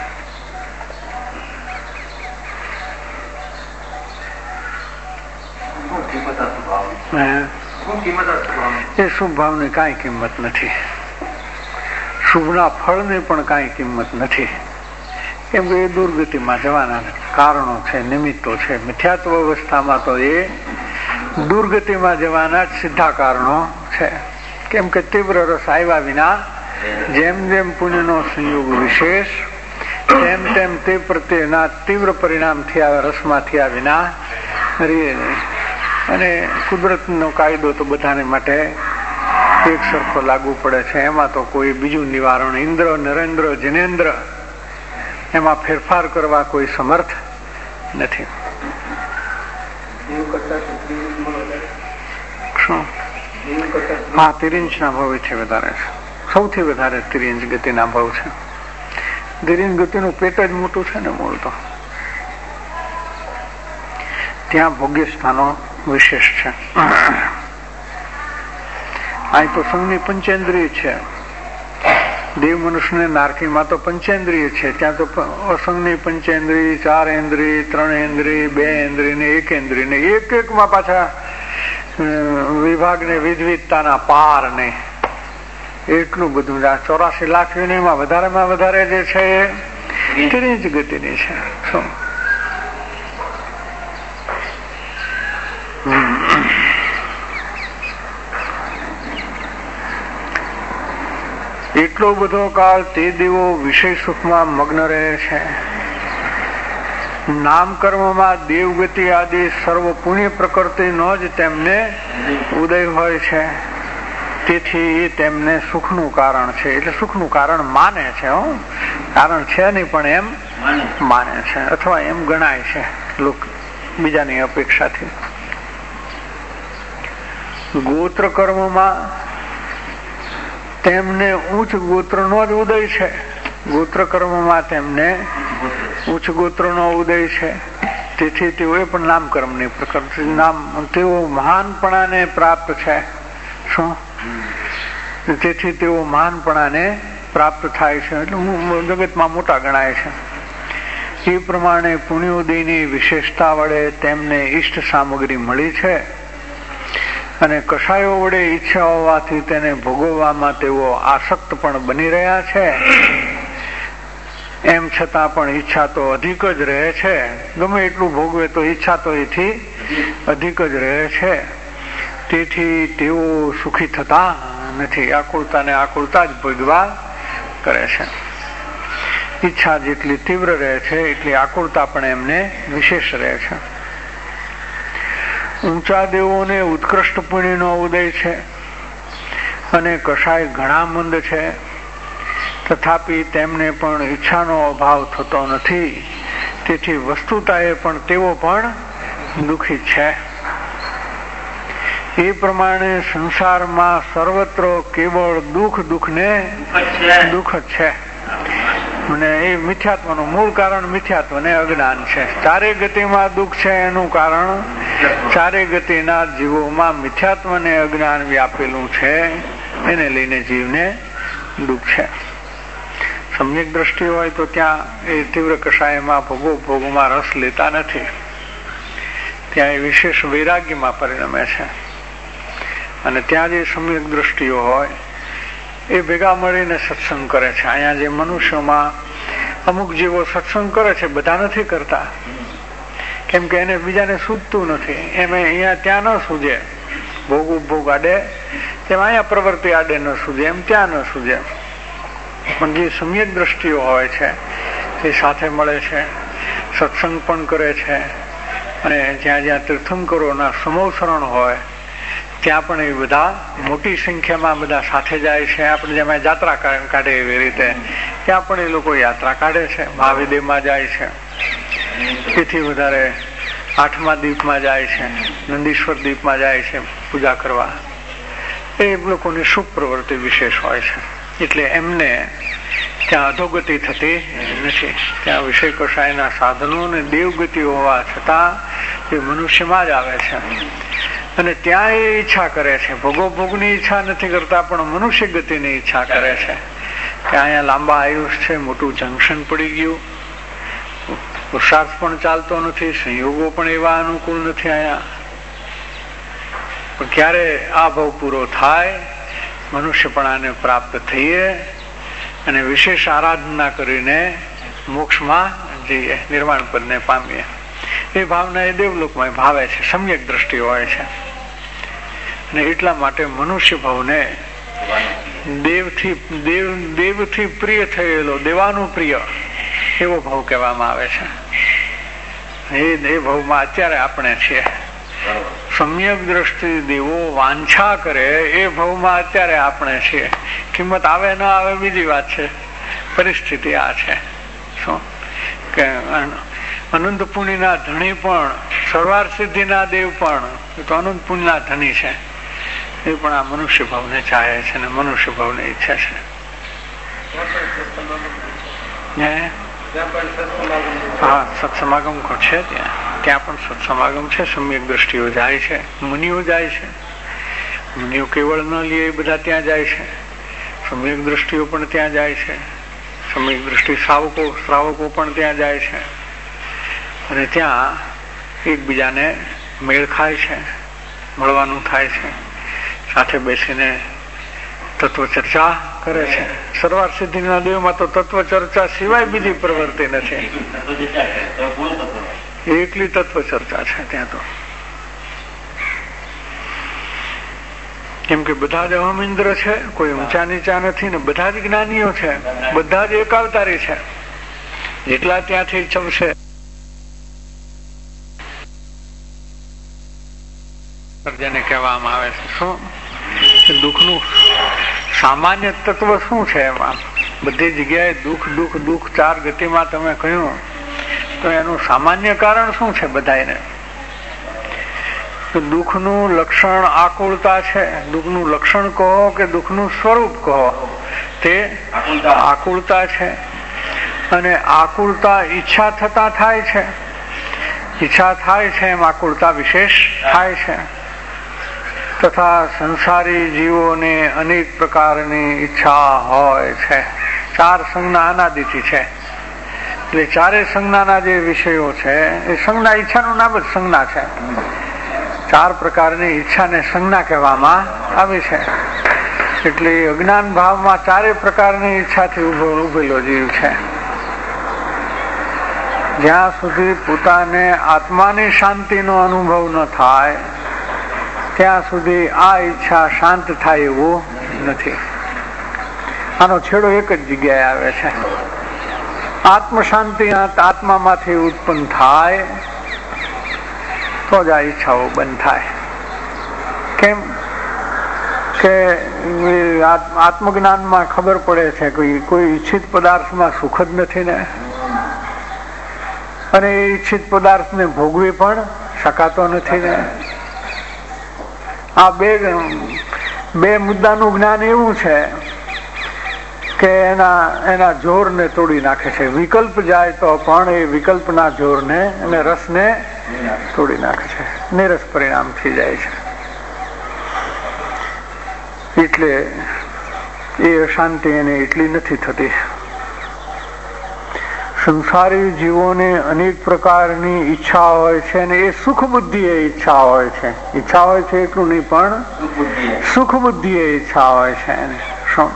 એ શુભ ભાવની કાંઈ કિંમત નથી. શુભના ફળની પણ કાંઈ કિંમત નથી. કેમ કે એ દુર્ગતિમાં જવાના કારણો છે, નિમિત્તો છે. મિથ્યાત્વ અવસ્થામાં તો એ દુર્ગતિમાં જવાના જ સીધા કારણો છે. કેમ કે તીવ્ર રસ આવ્યા વિના જેમ જેમ પુણ્યનો સંયોગ વિશેષ, તેમ તેમ તે પ્રત્યેના તીવ્ર પરિણામ થયા રસમાં થયા વિના રહે નહીં. અને કુદરતનો કાયદો તો બધાને માટે એક સરખો લાગુ પડે છે. એમાં તો કોઈ બીજું નિવારણ, ઇન્દ્ર, નરેન્દ્ર, જિનેન્દ્ર, એમાં ફેરફાર કરવા કોઈ સમર્થ નથી. હા, તિર્યંચ ના ભાવ વધારે છે. સૌથી વધારે તિર્યંચ ગતિના ભાવ છે. તિર્યંચ ગતિનું પેટ જ મોટું છે ને મૂળ તો. ત્યાં ભોગ્ય સ્થાનો વિશેષ છે. અહીં તો સૌની પંચેન્દ્રિય છે. દેવ મનુષ્ય નારકીમાં તો પંચેન્દ્રિય છે. ત્યાં તો અસંગની પંચેન્દ્રિય, 4 ઇન્દ્રિય, 3 ઇન્દ્રિય, 2 ઇન્દ્રિય ને 1 ઇન્દ્રિય ને એક માં પાછા વિભાગ ને વિધવિધતાના પાર ને એટલું બધું. 84 લાખ યુનિમાં વધારેમાં વધારે જે છે એ તિર્યંચ ગતિની છે. શું એટલો બધો કાળ તે દેવો વિષય સુખમાં મગ્ન રહે છે. નામ કર્મમાં દેવગતિ આદિ સર્વ પુણ્ય પ્રકૃતિનો જ તેમને ઉદય હોય છે. તેથી એ તેમને સુખનું કારણ છે. એટલે સુખનું કારણ માને છે. કારણ છે નહીં પણ એમ માને છે, અથવા એમ ગણાય છે લોકો બીજાની અપેક્ષાથી. ગોત્ર કર્મમાં તેમને ઉચ્ચ ગોત્રનો જ ઉદય છે. ગોત્ર કર્મમાં તેમને ઉચ્ચ ગોત્રનો ઉદય છે. તેથી તેઓએ પણ નામકર્મની પ્રકૃતિ તેઓ મહાનપણાને પ્રાપ્ત છે. શું? તેથી તેઓ મહાનપણાને પ્રાપ્ત થાય છે. એટલે જગતમાં મોટા ગણાય છે. એ પ્રમાણે પુણ્યોદયની વિશેષતા વડે તેમને ઈષ્ટ સામગ્રી મળી છે અને કષાયો વડે ઈચ્છા હોવાથી તેને ભોગવવામાં તેઓ આસક્ત પણ બની રહ્યા છે. એમ છતાં પણ ઈચ્છા તો અધિક જ રહે છે. ગમે એટલું ભોગવે તો ઈચ્છા તો એથી અધિક જ રહે છે. તેથી તેઓ સુખી થતા નથી. આકુળતા ને આકુળતા જ ભોગવા કરે છે. ઈચ્છા જેટલી તીવ્ર રહે છે એટલી આકુળતા પણ એમને વિશેષ રહે છે. ઊંચા દેવોને ઉત્કૃષ્ટ પુણ્યનો ઉદય છે અને કષાય ઘણા મંદ છે. તથાપિ તેમને પણ ઈચ્છાનો અભાવ થતો નથી. તેથી વસ્તુતાએ પણ તેઓ પણ દુઃખી છે. એ પ્રમાણે સંસારમાં સર્વત્ર કેવળ દુઃખ ને દુઃખ જ છે. અને એ મિથ્યાત્વનું મૂળ કારણ મિથ્યાત્વ ને અજ્ઞાન છે. ચારે ગતિમાં દુઃખ છે એનું કારણ ચારે ગતિના જીવોમાં મિથ્યાત્વ ને અજ્ઞાન વ્યાપેલું છે. એને લઈને જીવને દુઃખ છે. સમ્યક દ્રષ્ટિ હોય તો ત્યાં એ તીવ્ર કષાયમાં ભોગમાં રસ લેતા નથી. ત્યાં એ વિશેષ વૈરાગ્યમાં પરિણમે છે. અને ત્યાં જે સમ્યક દ્રષ્ટિઓ હોય એ ભેગા મળીને સત્સંગ કરે છે. અહીંયા જે મનુષ્યોમાં અમુક જીવો સત્સંગ કરે છે, બધા નથી કરતા. કેમ કે એને બીજાને સૂઝતું નથી. એમ અહીંયા ત્યાં ન સૂજે. ભોગ ઉપભોગ આડે તેમ અહીંયા પ્રવૃત્તિ આડે ન સૂજે, એમ ત્યાં ન સૂજે. પણ જે સમ્યક દ્રષ્ટિઓ હોય છે તે સાથે મળે છે, સત્સંગ પણ કરે છે. અને જ્યાં જ્યાં તીર્થંકરોના સમોસરણ હોય ત્યાં પણ એ બધા મોટી સંખ્યામાં બધા સાથે જાય છે. આપણે જેમાં યાત્રા કાઢે એવી રીતે ત્યાં પણ એ લોકો યાત્રા કાઢે છે. મહાવિદેવમાં જાય છે. તેથી વધારે 8મા દીપમાં જાય છે, નંદીશ્વર દીપમાં જાય છે પૂજા કરવા. એ લોકોની શુભ પ્રવૃત્તિ વિશેષ હોય છે. એટલે એમને ત્યાં અધોગતિ થતી નથી. ત્યાં વિષય કષાયના સાધનો અને દેવગતિ હોવા છતાં એ મનુષ્યમાં જ આવે છે. અને ત્યાં એ ઈચ્છા કરે છે. ભોગોભોગની ઈચ્છા નથી કરતા, પણ મનુષ્ય ગતિની ઈચ્છા કરે છે. કે અહીંયા લાંબા આયુષ છે, મોટું જંકશન પડી ગયું, પુરુષાર્થ પણ ચાલતો નથી, સંયોગો પણ એવા અનુકૂળ નથી અહીંયા. પણ ક્યારે આ ભાવ પૂરો થાય, મનુષ્યપણાને પ્રાપ્ત થઈએ અને વિશેષ આરાધના કરીને મોક્ષમાં જઈએ, નિર્વાણ પદને પામીએ. એ ભાવના એ દેવલોકમાં ભાવે છે. સમ્યક દ્રષ્ટિ હોય છે. અને એટલા માટે મનુષ્ય ભાવને દેવથી પ્રિય થયેલો, દેવાનું પ્રિય એવો ભાવ કહેવામાં આવે છે. એ ભાવમાં અત્યારે આપણે છીએ. સમ્યક દ્રષ્ટિ દેવો વાંછા કરે એ ભાવમાં અત્યારે આપણે છીએ. કિંમત આવે ન આવે બીજી વાત છે. પરિસ્થિતિ આ છે. શું કે અનંત પુણ્યના ધણી પણ, સર્વાર સિદ્ધિના દેવ પણ, એ તો અનંત પુણ્યના ધણી છે, એ પણ આ મનુષ્ય ભાવને ચાહે છે ને મનુષ્ય ભાવને ઈચ્છે છે. હા, સત્સમાગમ છે, ત્યાં પણ સત્સમાગમ છે. સમ્યક દ્રષ્ટિઓ જાય છે, મુનિઓ જાય છે. મુનિઓ કેવળ ન લે એ બધા ત્યાં જાય છે. સમ્યક દ્રષ્ટિઓ પણ ત્યાં જાય છે. સમ્યક દ્રષ્ટિ શ્રાવકો પણ ત્યાં જાય છે. અને ત્યાં એકબીજાને મેળ ખાય છે, મળવાનું થાય છે, સાથે બેસીને તત્વ ચર્ચા કરે છે. સર્વાર સિદ્ધિના દેવમાં તો તત્વ ચર્ચા સિવાય બીજી પ્રવૃત્તિ નથી, એકલી તત્વ ચર્ચા છે ત્યાં તો. કેમ કે બધા જ અહમિન્દ્ર છે, કોઈ ઊંચા નીચા નથી ને બધા જ જ્ઞાનીઓ છે, બધા જ એકાવતારી છે. જેટલા ત્યાંથી ચમશે જેને કહેવામાં આવે છે શું દુઃખનું સામાન્ય તત્વ શું છે. એમાં બધી જગ્યાએ દુઃખ દુઃખ દુઃખ ચાર ગતિમાં તમે કહ્યું તો એનું સામાન્ય કારણ શું છે બધાને? તો દુઃખનું લક્ષણ આકુળતા છે. દુઃખનું લક્ષણ કહો કે દુઃખનું સ્વરૂપ કહો, તે આકુળતા છે. અને આકુળતા ઈચ્છા થતા થાય છે. ઈચ્છા થાય છે એમ આકુળતા વિશેષ થાય છે. તથા સંસારી જીવોને અનેક પ્રકારની ઈચ્છા હોય છે. ચાર સંજ્ઞા અનાદિથી છે, એટલે ચારે સંજ્ઞાના જે વિષયો છે એ સંજ્ઞા, ઈચ્છાનું નામ જ સંજ્ઞા છે. ચાર પ્રકારની ઈચ્છાને સંજ્ઞા કહેવામાં આવી છે. એટલે અજ્ઞાન ભાવમાં ચારે પ્રકારની ઈચ્છાથી ઉભેલો જીવ છે. જ્યાં સુધી પોતાને આત્માની શાંતિનો અનુભવ ન થાય ત્યાં સુધી આ ઈચ્છા શાંત થાય એવું નથી. આનો છેડો એક જ જગ્યાએ આવે છે. આત્મ શાંતિ આત્મામાંથી ઉત્પન્ન થાય તો જ આ ઈચ્છાઓ બંધ થાય. કેમ કે આત્મજ્ઞાનમાં ખબર પડે છે કે કોઈ ઈચ્છિત પદાર્થમાં સુખ જ નથી ને, અને એ ઈચ્છિત પદાર્થને ભોગવી પણ શકાતો નથી ને. આ બે મુદ્દાનું જ્ઞાન એવું છે કે એના જોરને તોડી નાખે છે. વિકલ્પ જાય તો પણ એ વિકલ્પના જોરને અને રસને તોડી નાખે છે, નિરસ પરિણામ થઈ જાય છે. એટલે એ અશાંતિ એને એટલી નથી થતી. સંસારી જીવોને અનેક પ્રકારની ઈચ્છા હોય છે અને એ સુખ બુદ્ધિ એ ઈચ્છા હોય છે. ઈચ્છા હોય છે એટલું નહીં, પણ સુખ બુદ્ધિ એ ઈચ્છા હોય છે. એને શું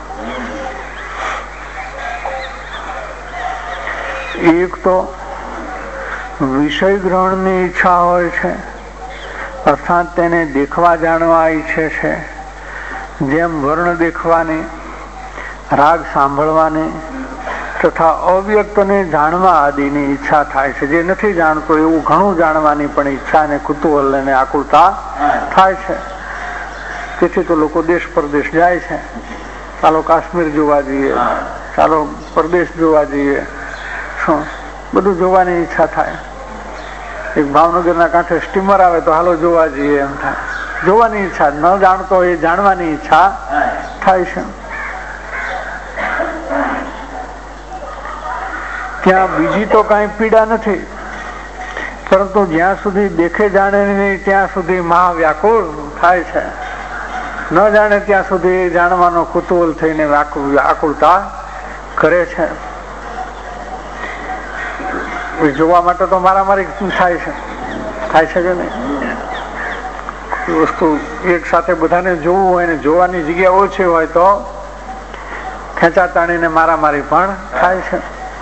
એક તો વિષય ગ્રહણની ઈચ્છા હોય છે, અર્થાત તેને દેખવા જાણવા ઈચ્છે છે. જેમ વર્ણ દેખવાની, રાગ સાંભળવાની તથા અવ્યક્તને જાણવા આદિની ઈચ્છા થાય છે. જે નથી જાણતો એવું ઘણું જાણવાની પણ ઈચ્છા અને કુતૂહલ અને આકુળતા થાય છે. તેથી તો લોકો દેશ પરદેશ જાય છે. ચાલો કાશ્મીર જોવા જઈએ, ચાલો પરદેશ જોવા જઈએ, શું બધું જોવાની ઈચ્છા થાય. એક ભાવનગરના કાંઠે સ્ટીમર આવે તો હાલો જોવા જઈએ એમ થાય. જોવાની ઈચ્છા, ન જાણતો એ જાણવાની ઈચ્છા થાય છે. ત્યાં બીજી તો કઈ પીડા નથી, પરંતુ જ્યાં સુધી દેખે જાણે નહીં ત્યાં સુધી મહાવ્યાકુળ થાય છે. ન જાણે ત્યાં સુધી જાણવાનો કુતૂહલ થઈને આકુળતા કરે છે. જોવા માટે તો મારામારી થાય છે કે નહીં? વસ્તુ એક સાથે બધાને જોવું હોય ને જોવાની જગ્યા ઓછી હોય તો ખેંચાતાણીને મારામારી પણ થાય છે.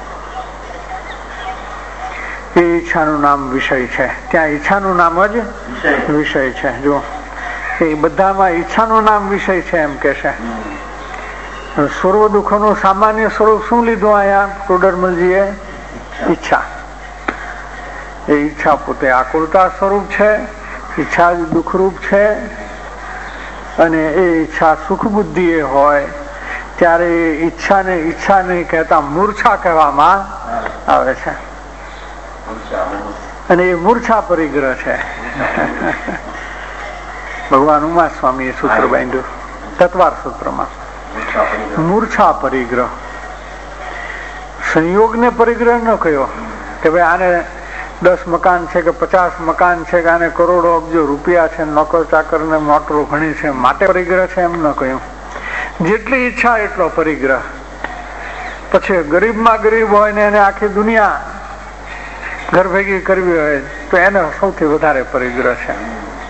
એ ઈચ્છાનું નામ વિષય છે. ત્યાં ઈચ્છાનું નામ જ વિષય છે. જો એ બધામાં ઈચ્છાનું નામ વિષય છે એમ કે છે. સર્વ દુઃખોનું સામાન્ય સ્વરૂપ શું લીધું અહીંયા ટોડરમલજીએ? ઈચ્છા. એ ઈચ્છા પોતે આકુળતા સ્વરૂપ છે. ઈચ્છા જ દુઃખરૂપ છે. અને એ ઈચ્છા સુખ બુદ્ધિ એ હોય ત્યારે ઈચ્છા નહીં કહેતા મૂર્છા કહેવામાં આવે છે. અને એ મૂર્છા પરિગ્રહ છે. ભગવાન ઉમા સ્વામી એ સૂત્ર બાંધ્યું તત્વાર સૂત્રમાં. મૂર્છા પરિગ્રહ, સંયોગને પરિગ્રહ ન કહ્યો કે ભાઈ આને 10 મકાન છે કે 50 મકાન છે કે આને કરોડો અબજો રૂપિયા છે, નોકર ચાકર ને મોટરો ઘણી છે માટે પરિગ્રહ છે, એમ ન કહ્યું. જેટલી ઈચ્છા એટલો પરિગ્રહ. પછી ગરીબમાં ગરીબ હોય ને એને આખી દુનિયા ઘર ભેગી કરવી હોય તો એને સૌથી વધારે પરિગ્રહ છે.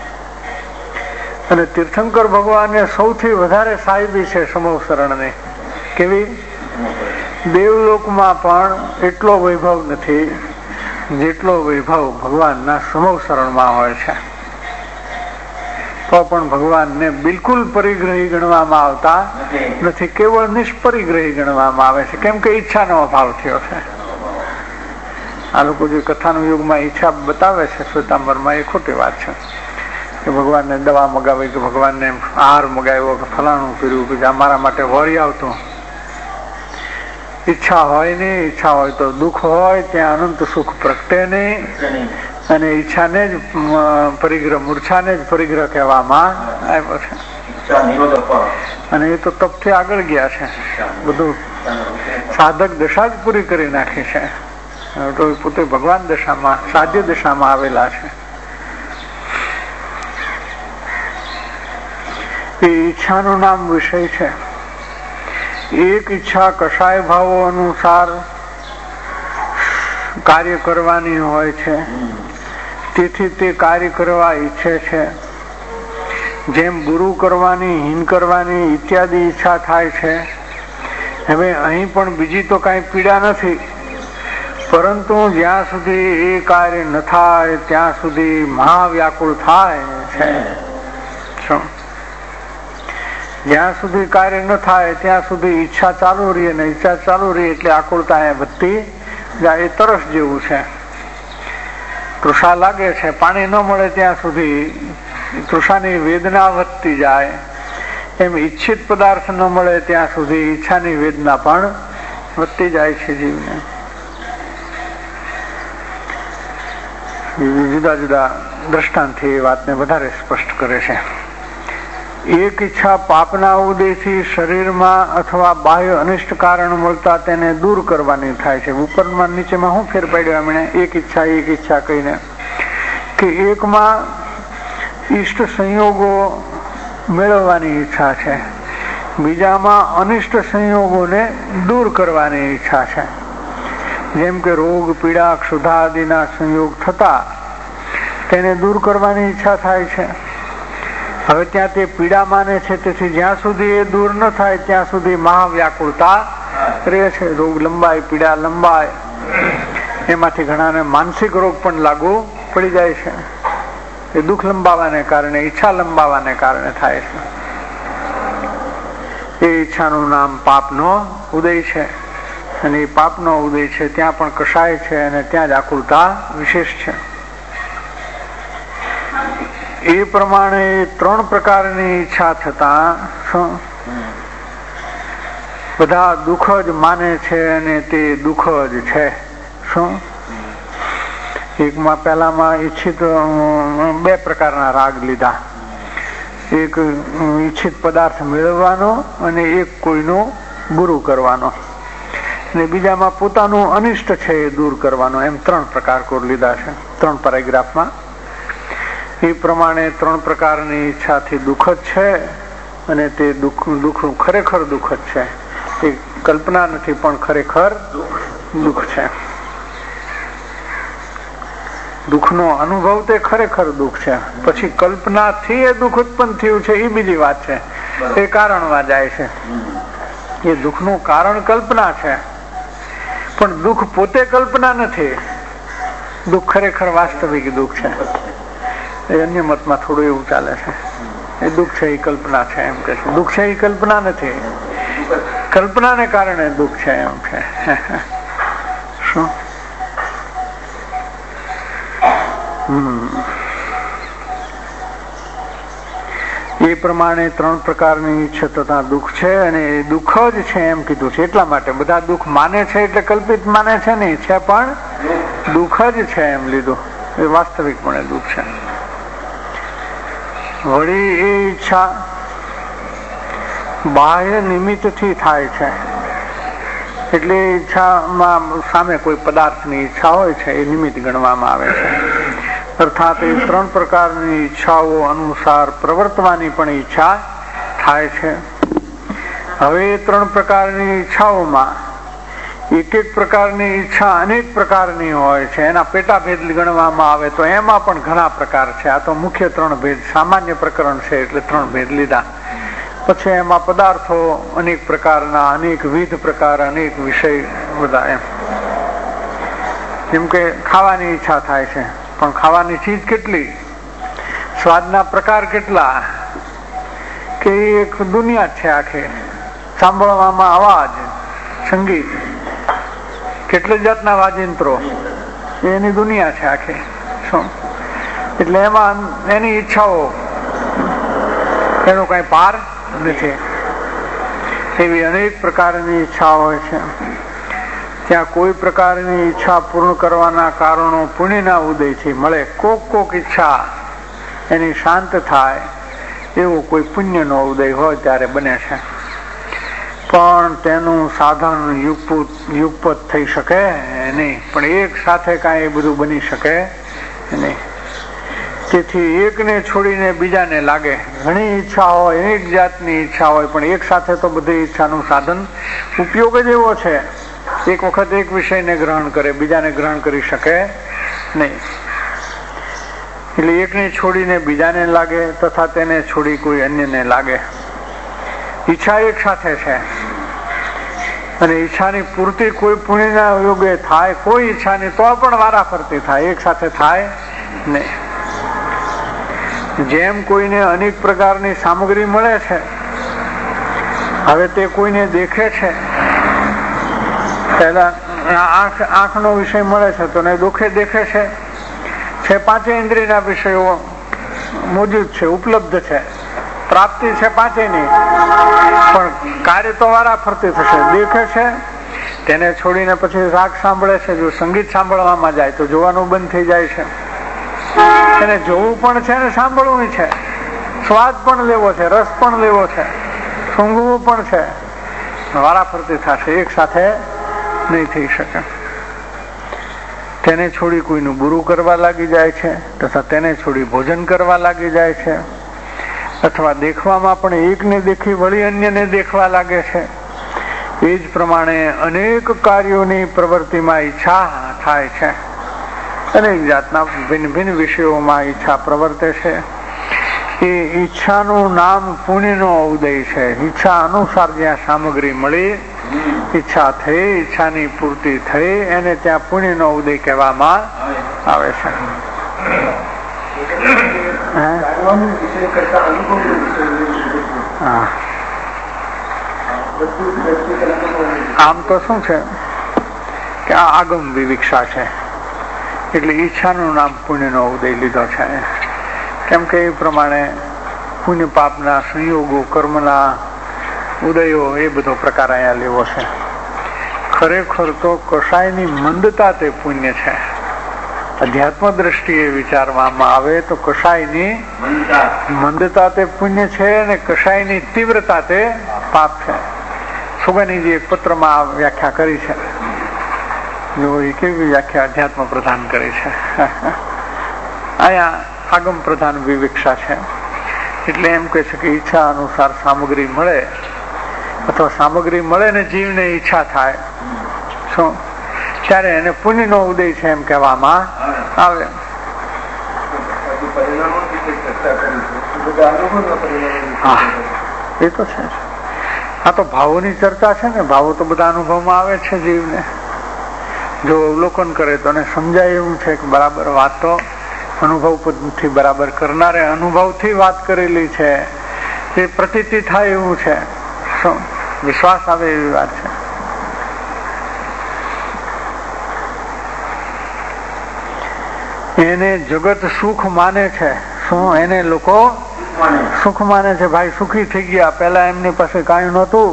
અને તીર્થંકર ભગવાનને સૌથી વધારે સાહેબી છે સમૂહ શરણની. કેવી? દેવલોકમાં પણ એટલો વૈભવ નથી જેટલો વૈભવ ભગવાનના સમૂહ શરણમાં હોય છે. તો પણ ભગવાનને બિલકુલ પરિગ્રહી ગણવામાં આવતા નથી, કેવળ નિષ્પરિગ્રહી ગણવામાં આવે છે. કેમ કે ઈચ્છાનો અભાવ થયો છે. આ લોકો જે કથાનું યુગમાં ઈચ્છા બતાવે છે શ્વેતાંબરમાં, એ ખોટી વાત છે. કે ભગવાનને દવા મગાવી, કે ભગવાનને આહાર મગાવ્યો, કે ફલાણું કર્યું, કે અમારા માટે વળી આવતું. ઈચ્છા હોય નહીં. ઈચ્છા હોય તો દુઃખ હોય, ત્યાં અનંત સુખ પ્રગટે નહીં. અને ઈચ્છાને જ પરિગ્રહ, મૂર્છાને જ પરિગ્રહ કહેવામાં આવ્યો છે. અને એ તો તપથી આગળ ગયા છે, બધું સાધક દશા જ પૂરી કરી નાખી છે. તો પોતે ભગવાન દશામાં, સાધ્ય દશામાં આવેલા છે. એ ઈચ્છાનું નામ વિષય છે. એક ઈચ્છા કશાય ભાવો અનુસાર કાર્ય કરવાની હોય છે, તેથી તે કાર્ય કરવા ઈચ્છે છે. જેમ ગુરુ કરવાની, હીન કરવાની ઇત્યાદિ ઈચ્છા થાય છે. હવે અહીં પણ બીજી તો કાંઈ પીડા નથી, પરંતુ જ્યાં સુધી એ કાર્ય ન થાય ત્યાં સુધી મહાવ્યાકુળ થાય છે. જ્યાં સુધી કાર્ય ન થાય ત્યાં સુધી ઈચ્છા ચાલુ રહી, અને ઈચ્છા ચાલુ રહી એટલે આકુળતા એ વધતી જાય. એ તરસ જેવું છે. તૃષા લાગે છે, પાણી ન મળે ત્યાં સુધી તૃષાની વેદના વધતી જાય. એમ ઈચ્છિત પદાર્થ ન મળે ત્યાં સુધી ઈચ્છાની વેદના પણ વધતી જાય છે જીવને. જુદા જુદા દ્રષ્ટાંતથી એ વાતને વધારે સ્પષ્ટ કરે છે. એક ઈચ્છા પાપના ઉદયથી શરીરમાં અથવા બાહ્ય અનિષ્ટ કારણ મળતા તેને દૂર કરવાની થાય છે. ઉપરમાં નીચેમાં શું ફેર પાડ્યો એમણે? એક ઈચ્છા કહીને કે એકમાં ઈષ્ટ સંયોગો મેળવવાની ઈચ્છા છે, બીજામાં અનિષ્ટ સંયોગોને દૂર કરવાની ઈચ્છા છે. જેમ કે રોગ, પીડા, ક્ષુધા આદિના સંયોગ થતા તેને દૂર કરવાની ઈચ્છા થાય છે. હવે ત્યાં તે પીડા માને છે, તેથી જ્યાં સુધી એ દૂર ન થાય ત્યાં સુધી મહાવ્યાકુળતા રહે છે. રોગ લંબાય, પીડા લંબાય, એમાંથી ઘણાને માનસિક રોગ પણ લાગુ પડી જાય છે. એ દુઃખ લંબાવાને કારણે, ઈચ્છા લંબાવાને કારણે થાય છે. એ ઈચ્છાનું નામ પાપનો ઉદય છે. અને એ પાપનો ઉદય છે ત્યાં પણ કષાય છે, અને ત્યાં જ આકુળતા વિશેષ છે. એ પ્રમાણે 3 પ્રકારની ઈચ્છા થતા બધા દુઃખ જ માને છે, અને તે દુઃખ જ છે. શું? એકમાં પહેલામાં ઈચ્છિત 2 પ્રકારના રાગ લીધા. એક ઈચ્છિત પદાર્થ મેળવવાનો, અને એક કોઈનો ગુરુ કરવાનો, અને બીજામાં પોતાનું અનિષ્ટ છે એ દૂર કરવાનો. એમ 3 પ્રકાર કોર લીધા છે 3 પેરેગ્રાફમાં. એ પ્રમાણે 3 પ્રકારની ઈચ્છાથી દુઃખ જ છે, અને તે દુઃખ ખરેખર દુઃખ જ છે. એ કલ્પના નથી, પણ ખરેખર દુઃખ છે. દુઃખનો અનુભવ તે ખરેખર દુઃખ છે. પછી કલ્પનાથી એ દુઃખ ઉત્પન્ન થયું છે એ બીજી વાત છે, એ કારણમાં જાય છે. એ દુઃખનું કારણ કલ્પના છે, પણ દુઃખ પોતે કલ્પના નથી. દુઃખ ખરેખર વાસ્તવિક દુઃખ છે. એ અન્ય મતમાં થોડું એવું ચાલે છે. એ દુઃખ છે એ કલ્પના છે એમ કે છે. દુઃખ છે એ કલ્પના નથી, કલ્પનાને કારણે દુઃખ છે એમ છે. શું? એ પ્રમાણે 3 પ્રકારની ઈચ્છા તથા દુઃખ છે, અને એ દુઃખ જ છે એમ કીધું છે. એટલા માટે બધા દુઃખ માને છે એટલે કલ્પિત માને છે નહીં, છે પણ દુઃખ જ છે એમ લીધું. એ વાસ્તવિકપણે દુઃખ છે. વળી એ ઈચ્છા બાહ્ય નિમિત્તથી થાય છે, એટલે ઈચ્છામાં સામે કોઈ પદાર્થની ઈચ્છા હોય છે એ નિમિત્ત ગણવામાં આવે છે. અર્થાત એ 3 પ્રકારની ઈચ્છાઓ અનુસાર પ્રવર્તવાની પણ ઈચ્છા થાય છે. હવે એ 3 પ્રકારની ઈચ્છાઓમાં એક એક પ્રકારની ઈચ્છા અનેક પ્રકારની હોય છે. એના પેટાભેદ ગણવામાં આવે તો એમાં પણ ઘણા પ્રકાર છે. આ તો મુખ્ય 3 ભેદ, સામાન્ય પ્રકરણ છે એટલે 3 ભેદ લીધા. પછી એમાં પદાર્થો અનેક પ્રકારના, અનેક વિધ પ્રકાર, અનેક વિષય બધા. એમ જેમ કે ખાવાની ઈચ્છા થાય છે, પણ ખાવાની ચીજ કેટલી, સ્વાદના પ્રકાર કેટલા, કે એક દુનિયા છે આખી. સાંભળવામાં અવાજ, સંગીત, કેટલી જાતના વાજિંત્રો, એની દુનિયા છે આખી. શું એટલે એમાં એની ઈચ્છાઓ એનો કઈ પાર નથી. એવી અનેક પ્રકારની ઈચ્છા હોય છે. ત્યાં કોઈ પ્રકારની ઈચ્છા પૂર્ણ કરવાના કારણો પુણ્યના ઉદયથી મળે. કોક ઈચ્છા એની શાંત થાય એવો કોઈ પુણ્યનો ઉદય હોય ત્યારે બને છે. પણ તેનું સાધન યુગપત થઈ શકે નહીં, પણ એક સાથે કાંઈ બધું બની શકે નહીં. તેથી એકને છોડીને બીજાને લાગે. ઘણી ઈચ્છા હોય, અનેક જાતની ઈચ્છા હોય, પણ એક સાથે તો બધી ઈચ્છાનું સાધન ઉપયોગ જ એવો છે. એક વખત એક વિષયને ગ્રહણ કરે, બીજાને ગ્રહણ કરી શકે નહીં. એટલે એકને છોડીને બીજાને લાગે તથા તેને છોડી કોઈ અન્યને લાગે. ઈચ્છા એક સાથે છે અને ઈચ્છાની પૂર્તિ કોઈ પુણ્યના યોગે થાય, કોઈ ઈચ્છાની તો પણ વારાફરતી થાય, એક સાથે થાય નહીં. જેમ કોઈને અનેક પ્રકારની સામગ્રી મળે છે, હવે તે કોઈને દેખે છે. પહેલા આંખનો વિષય મળે છે તો દુઃખે દેખે છે. 5 ઇન્દ્રિયના વિષયો મોજૂદ છે, ઉપલબ્ધ છે, પ્રાપ્તિ છે 5ની, પણ કાર્ય તો વારાફરતી થશે. દેખે છે તેને છોડીને પછી રાગ સાંભળે છે. જો સંગીત સાંભળવામાં જાય તો જોવાનું બંધ થઈ જાય છે. એને જોવું પણ છે ને સાંભળવું છે, સ્વાદ પણ લેવો છે, રસ પણ લેવો છે, સૂંઘવું પણ છે. વારાફરતી થશે, એક સાથે નહીં થઈ શકે. તેને છોડી કોઈનું બુરું કરવા લાગી જાય છે તથા તેને છોડી ભોજન કરવા લાગી જાય છે. અથવા દેખવામાં પણ એકને દેખી વળી અન્યને દેખવા લાગે છે. એ જ પ્રમાણે અનેક કાર્યોની પ્રવૃત્તિમાં ઈચ્છા થાય છે. અનેક જાતના ભિન્ન ભિન્ન વિષયોમાં ઈચ્છા પ્રવર્તે છે. એ ઈચ્છાનું નામ પુણ્યનો ઉદય છે. ઈચ્છા અનુસાર જ્યાં સામગ્રી મળી, ઈચ્છા થઈ, ઈચ્છાની પૂર્તિ થઈ, એને ત્યાં પુણ્યનો ઉદય કહેવામાં આવે છે. આમ તો શું છે કે આ આગમ વિવિક્ષા છે, એટલે ઈચ્છાનું નામ પુણ્યનો ઉદય લીધો છે. કેમ કે એ પ્રમાણે પુણ્ય પાપના સંયોગો, કર્મના ઉદયો, એ બધો પ્રકાર અહીંયા લેવો છે. ખરેખર તો કસાયની મંદતા તે પુણ્ય છે. અધ્યાત્મ દ્રષ્ટિએ વિચારવામાં આવે તો કસાયની મંદતા તે પુણ્ય છે અને કસાયની તીવ્રતા તે પાપ છે. સુગનીજી એક પત્રમાં વ્યાખ્યા કરી છે. જો એ કેવી વ્યાખ્યા અધ્યાત્મ પ્રધાન કરી છે. અહીંયા આગમ પ્રધાન વિવિક્ષા છે. એટલે એમ કહે છે કે ઈચ્છા અનુસાર સામગ્રી મળે અથવા સામગ્રી મળે ને જીવને ઈચ્છા થાય, શું ત્યારે એને પુણ્યનો ઉદય છે એમ કહેવામાં આવે. એ તો છે. આ તો ભાવોની ચર્ચા છે ને. ભાવો તો બધા અનુભવમાં આવે છે જીવને. જો અવલોકન કરે તો એને સમજાય એવું છે કે બરાબર વાત તો અનુભવથી બરાબર કરનારે અનુભવથી વાત કરેલી છે. એ પ્રતીતિ થાય એવું છે, શું વિશ્વાસ આવે એવી વાત છે. એને જગત સુખ માને છે. શું એને લોકો સુખ માને છે? ભાઈ સુખી થઈ ગયા. પેલા એમની પાસે કાંઈ નહોતું.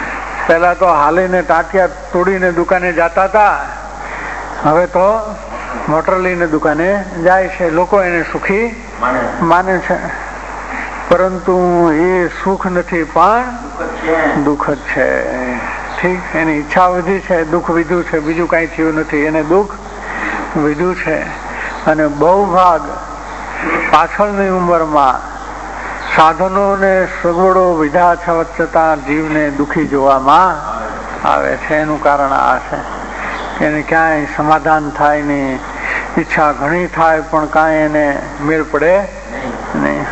પેલા તો હાલીને ટાંટિયા તોડીને દુકાને જતા હતા. હવે તો મોટર લઈને દુકાને જાય છે, લોકો એને સુખી માને છે, પરંતુ એ સુખ નથી પણ દુઃખ જ છે. ઠીક, એની ઈચ્છા વધી છે, દુઃખ વિધું છે, બીજું કઈ થયું નથી, એને દુઃખ વિધું છે. અને બહુ ભાગ પાછળની ઉંમરમાં સાધનો ને સગવડો વિધા છતાં જીવને દુઃખી જોવામાં આવે છે. એનું કારણ આ છે કે એને ક્યાંય સમાધાન થાય નહીં, ઈચ્છા ઘણી થાય પણ કાંઈ એને મેળ પડે નહીં.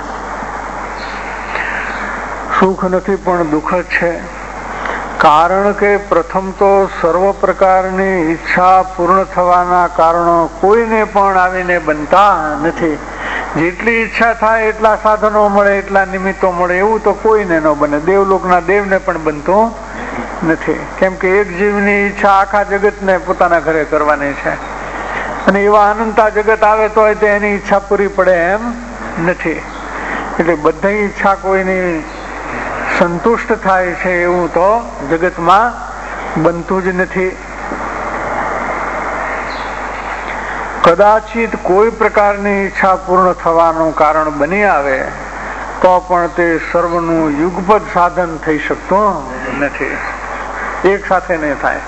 સુખ નથી પણ દુઃખ જ છે. કારણ કે પ્રથમ તો સર્વ પ્રકારની ઈચ્છા પૂર્ણ થવાના કારણો કોઈને પણ આવીને બનતા નથી. જેટલી ઈચ્છા થાય એટલા સાધનો મળે, એટલા નિમિત્તો મળે, એવું તો કોઈને ન બને. દેવલોકના દેવને પણ બનતું નથી, કેમ કે એક જીવની ઈચ્છા આખા જગતને પોતાના ઘરે કરવાની છે, અને એવા અનંતા જગત આવે તો એની ઈચ્છા પૂરી પડે એમ નથી. એટલે બધી ઈચ્છા કોઈની સંતુષ્ટ થાય છે એવું તો જગતમાં બનતું જ નથી. કદાચિત કોઈ પ્રકારની ઈચ્છા પૂર્ણ થવાનું કારણ બની આવે તો પણ તે સર્વનું યુગપદ સાધન થઈ શકતું નથી, એક સાથે નહીં થાય.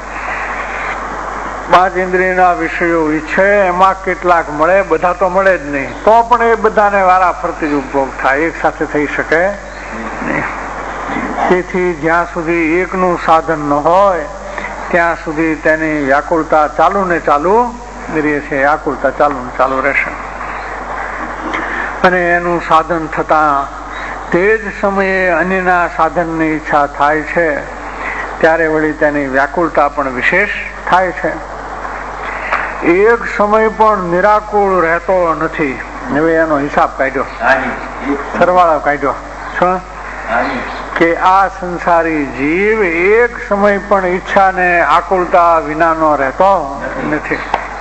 5 ઇન્દ્રિયના વિષયો ઈચ્છે, એમાં કેટલાક મળે, બધા તો મળે જ નહીં, તો પણ એ બધાને વારા ફરતી જ ઉપભોગ થાય, એક સાથે થઈ શકે નહીં. તેથી જ્યાં સુધી એકનું સાધન ન હોય ત્યાં સુધી તેની વ્યાકુળતા ચાલુ ને ચાલુ રહે છે, વ્યાકુળતા ચાલુ ને ચાલુ રહેશે. અને એનું સાધન થતા તે જ સમયે અન્યના સાધનની ઈચ્છા થાય છે, ત્યારે વળી તેની વ્યાકુળતા પણ વિશેષ થાય છે. એક સમય પણ નિરાકુળ રહેતો નથી. હવે એનો હિસાબ કાઢ્યો, સરવાળો કાઢ્યો છો કે આ સંસારી જીવ એક સમય પણ ઈચ્છાને આકુળતા વિનાનો રહેતો નથી.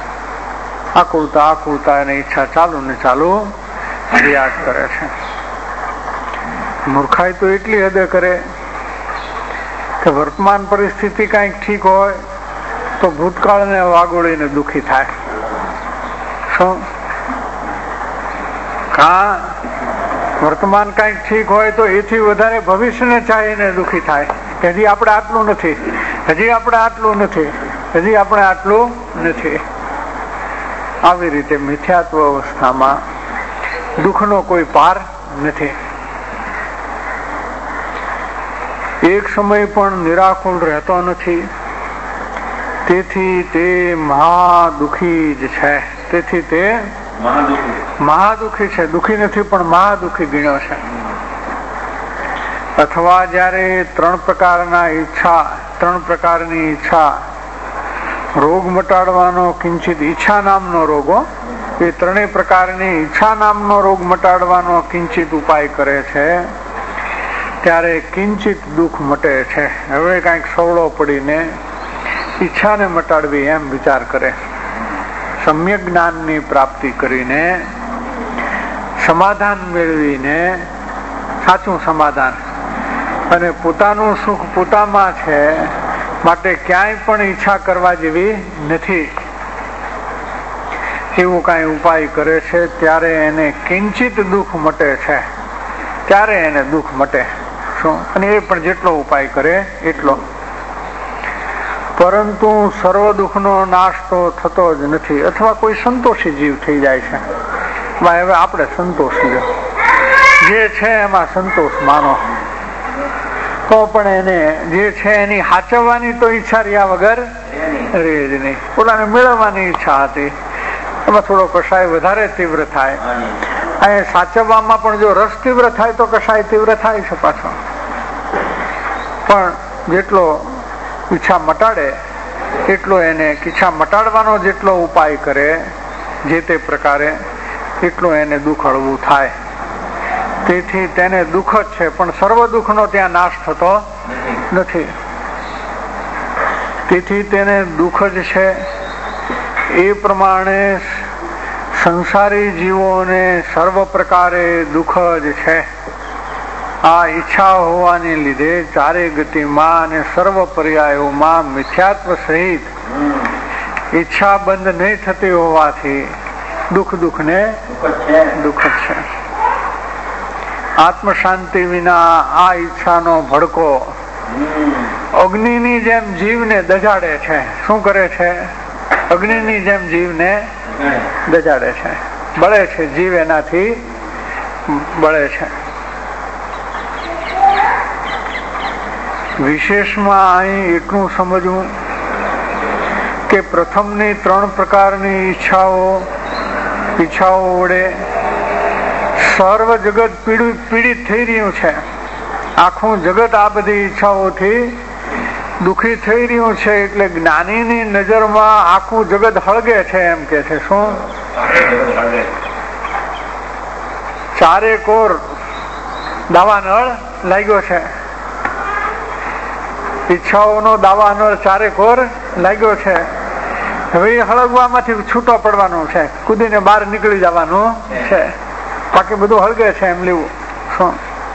આકુળતા અને ઈચ્છા ચાલુ ને ચાલુ રિયાઝ કરે છે. મૂર્ખાઈ તો એટલી હદે કરે કે વર્તમાન પરિસ્થિતિ કઈક ઠીક હોય તો ભૂતકાળને વાગોળીને દુઃખી થાય. શું વર્તમાન કઈક ઠીક હોય તો એથી વધારે ભવિષ્યને ચાહીને દુઃખી થાય. હજી આપણે આટલું નથી, હજી આપણે આટલું નથી, હજી આપણે આટલું નથી. આવી રીતે મિથ્યાત્વ અવસ્થામાં દુઃખનો કોઈ પાર નથી. એક સમય પણ નિરાકુળ રહેતો નથી, તેથી તે મહાદુખી જ છે. તેથી તે મહાદુખી છે, દુઃખી નથી પણ મહાદુખી ગણ્યો છે. અથવા જયારે 3 પ્રકારની ઈચ્છા, રોગ મટાડવાનો કિંચિત ઈચ્છા નામનો રોગો, એ 3 પ્રકારની ઈચ્છા નામનો રોગ મટાડવાનો કિંચિત ઉપાય કરે છે, ત્યારે કિંચિત દુઃખ મટે છે. હવે કઈક સવળો પડીને ઈચ્છાને મટાડવી એમ વિચાર કરે, સમ્યક જ્ઞાનની પ્રાપ્તિ કરીને સમાધાન મેળવીને, સાચું સમાધાન, અને પોતાનું સુખ પોતામાં છે, માટે ક્યાંય પણ ઈચ્છા કરવા જેવી નથી, એવું કઈ ઉપાય કરે છે, ત્યારે એને કિંચિત દુઃખ મટે છે. ત્યારે એને દુઃખ મટે. શું? અને એ પણ જેટલો ઉપાય કરે એટલો. પરંતુ સર્વ દુઃખનો નાશ તો થતો જ નથી. અથવા કોઈ સંતોષી જીવ થઈ જાય છે, હવે આપણે સંતોષી લો, જે છે એમાં સંતોષ માનો, તો પણ એને જે છે એની હાચવવાની તો ઈચ્છા રહ્યા વગર રહે જ નહીં. પોતાને મેળવવાની ઈચ્છા હતી, એમાં થોડો કષાય વધારે તીવ્ર થાય. અને સાચવવામાં પણ જો રસ તીવ્ર થાય તો કષાય તીવ્ર થાય છે પાછો. પણ જેટલો ઈચ્છા મટાડે એટલો એને ઈચ્છા મટાડવાનો જેટલો ઉપાય કરે જે તે પ્રકારે, એટલું એને દુઃખ હળવું થાય. તેથી તેને દુઃખ જ છે, પણ સર્વ દુઃખનો ત્યાં નાશ થતો નથી. તેથી તેને દુઃખ જ છે. એ પ્રમાણે સંસારી જીવોને સર્વ પ્રકારે દુઃખ જ છે. આ ઈચ્છા હોવાને લીધે ચારે ગતિમાં અને સર્વ પર્યાયોમાં મિથ્યાત્વ સહિત ઈચ્છા બંધ નહીં થતી હોવાથી દુઃખ ને દુઃખ જ છે. આત્મ શાંતિ વિના આ ઈચ્છાનો ભડકો અગ્નિની જેમ જીવને દજાડે છે. શું કરે છે? અગ્નિની જેમ જીવને દજાડે છે, બળે છે. જીવ એનાથી બળે છે. વિશેષમાં અહીં એટલું સમજવું કે પ્રથમની 3 પ્રકારની ઈચ્છાઓ વડે સર્વ જગત પીડિત થઈ રહ્યું છે. આખું જગત આ બધી ઈચ્છાઓથી દુઃખી થઈ રહ્યું છે. એટલે જ્ઞાનીની નજરમાં આખું જગત હળગે છે એમ કે છે. શું? ચારે કોર દાવાનળ લાગ્યો છે. ઈચ્છાઓનો દાવાનળ ચારે કોર લાગ્યો છે. હવે એ હળગવામાંથી છૂટો પડવાનો છે, કૂદીને બહાર નીકળી જવાનું છે. બાકી બધું હળગે છે એમ લેવું. શું?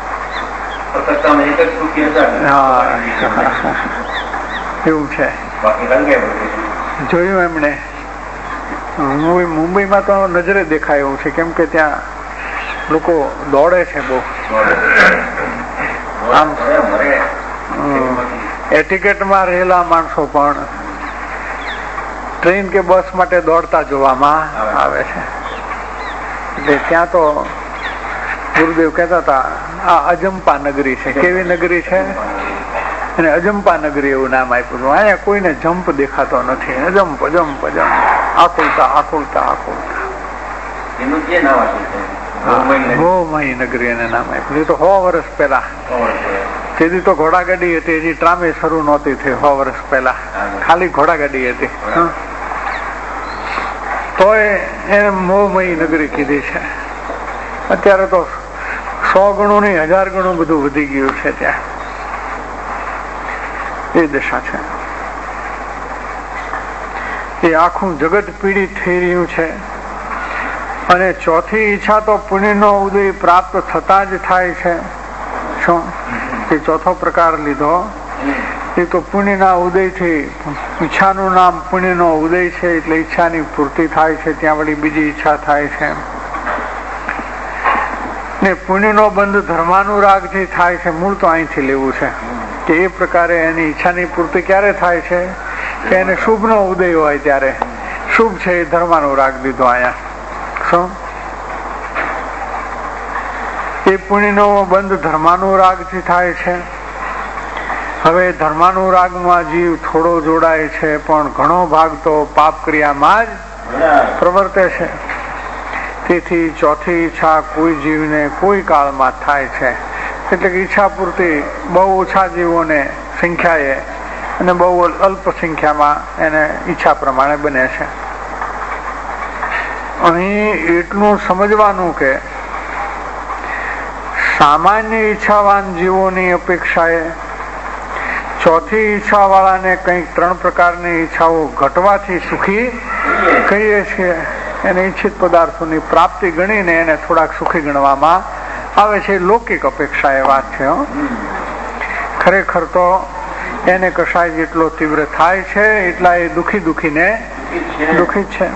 એવું છે. જોયું એમણે મુંબઈમાં તો નજરે દેખાય એવું છે, કેમ કે ત્યાં લોકો દોડે છે બહુ. આમ એટિકેટમાં રહેલા માણસો પણ ટ્રેન કે બસ માટે દોડતા જોવામાં આવે છે. એટલે ત્યાં તો ગુરુદેવ કહેતા હતા આ અજંપા નગરી છે. કેવી નગરી છે? અને અજંપા નગરી એવું નામ આપ્યું હતું. અહીંયા કોઈને જંપ દેખાતો નથી. અજંપ અજંપ અજંપ, આકુલતા આકુલતા આકુલતા. મોહમયી નગરી એને નામ આપ્યું. એ તો 100 વર્ષ પહેલા. તેથી તો ઘોડાગાડી હતી, હજી ટ્રામે શરૂ નહોતી થઈ. 100 વર્ષ પહેલા ખાલી ઘોડાગાડી હતી. તો એને મોહમયી નગરી કીધી છે. અત્યારે તો 100 ગણું નહીં, 1000 ગણું બધું વધી ગયું છે ત્યાં. એ દશા છે. એ આખું જગત પીડિત થઈ રહ્યું છે. અને ચોથી ઈચ્છા તો પુણ્યનો ઉદય પ્રાપ્ત થતા જ થાય છે. શું? એ ચોથો પ્રકાર લીધો એ તો પુણ્યના ઉદયથી. ઈચ્છાનું નામ પુણ્યનો ઉદય છે, એટલે ઈચ્છાની પૂર્તિ થાય છે. ત્યાં વળી બીજી ઈચ્છા થાય છે. ને પુણ્યનો બંધ ધર્માનુરાગથી થાય છે. મૂળ તો અહીંથી લેવું છે કે એ પ્રકારે એની ઈચ્છાની પૂર્તિ ક્યારે થાય છે કે એને શુભનો ઉદય હોય ત્યારે. શુભ છે એ ધર્માનુરાગ લીધો અહીંયા. શું? એ પુણ્યનો બંધ ધર્માનુરાગથી થાય છે. હવે ધર્માનુરાગમાં જીવ થોડો જોડાય છે, પણ ઘણો ભાગ તો પાપ ક્રિયામાં જ પ્રવર્તે છે. તેથી ચોથી ઈચ્છા કોઈ જીવને કોઈ કાળમાં થાય છે. એટલે કે ઈચ્છા પૂર્તિ બહુ ઓછા જીવોને સંખ્યાએ અને બહુ અલ્પ સંખ્યામાં એને ઈચ્છા પ્રમાણે બને છે. અહીં એટલું સમજવાનું કે સામાન્ય ઈચ્છાવાન જીવોની અપેક્ષાએ ચોથી ઈચ્છા વાળાને કંઈક 3 પ્રકારની ઈચ્છાઓ ઘટવાથી સુખી કહીએ છીએ. એને ઈચ્છિત પદાર્થોની પ્રાપ્તિ ગણીને એને થોડાક સુખી ગણવામાં આવે છે. લૌકિક અપેક્ષા એ વાત છે. ખરેખર તો એને કશાય જેટલો તીવ્ર થાય છે એટલા એ દુખીને દુઃખી છે.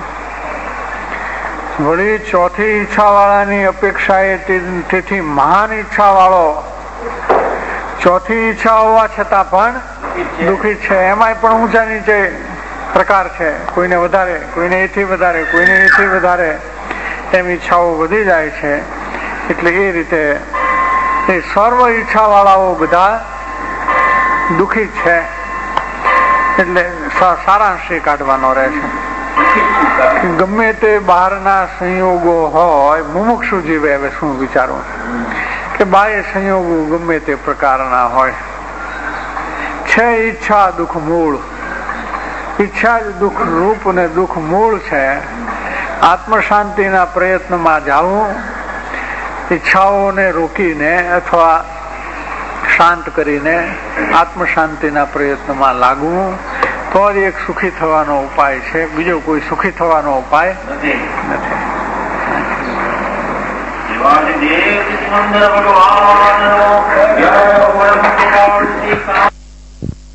વળી ચોથી ઈચ્છા વાળાની અપેક્ષા એ તેથી મહાન ઈચ્છા વાળો ચોથી ઈચ્છા હોવા છતાં પણ દુઃખી છે. એમાંય પણ ઊંચા નીચે પ્રકાર છે. કોઈને વધારે, કોઈને એથી વધારે, કોઈને એથી વધારે એમ ઈચ્છાઓ વધી જાય છે. એટલે એ રીતે એ સર્વ ઈચ્છા વાળાઓ બધા દુઃખી છે. એટલે સારાંશ કાઢવાનો રહે છે. ગમે તે બહારના સંયોગો હોય, મુમુક્ષુ જીવે હવે શું વિચારવું કે બાહ્ય સંયોગો ગમે તે પ્રકારના હોય છે. ઈચ્છા દુઃખ મૂળ. ઈચ્છા જ દુઃખ રૂપ ને દુઃખ મૂળ છે. આત્મ શાંતિના પ્રયત્નમાં જાવું, ઈચ્છાઓને રોકીને અથવા શાંત કરીને આત્મ શાંતિના પ્રયત્નમાં લાગવું તો જ એક સુખી થવાનો ઉપાય છે. બીજો કોઈ સુખી થવાનો ઉપાય નથી. ભગવાન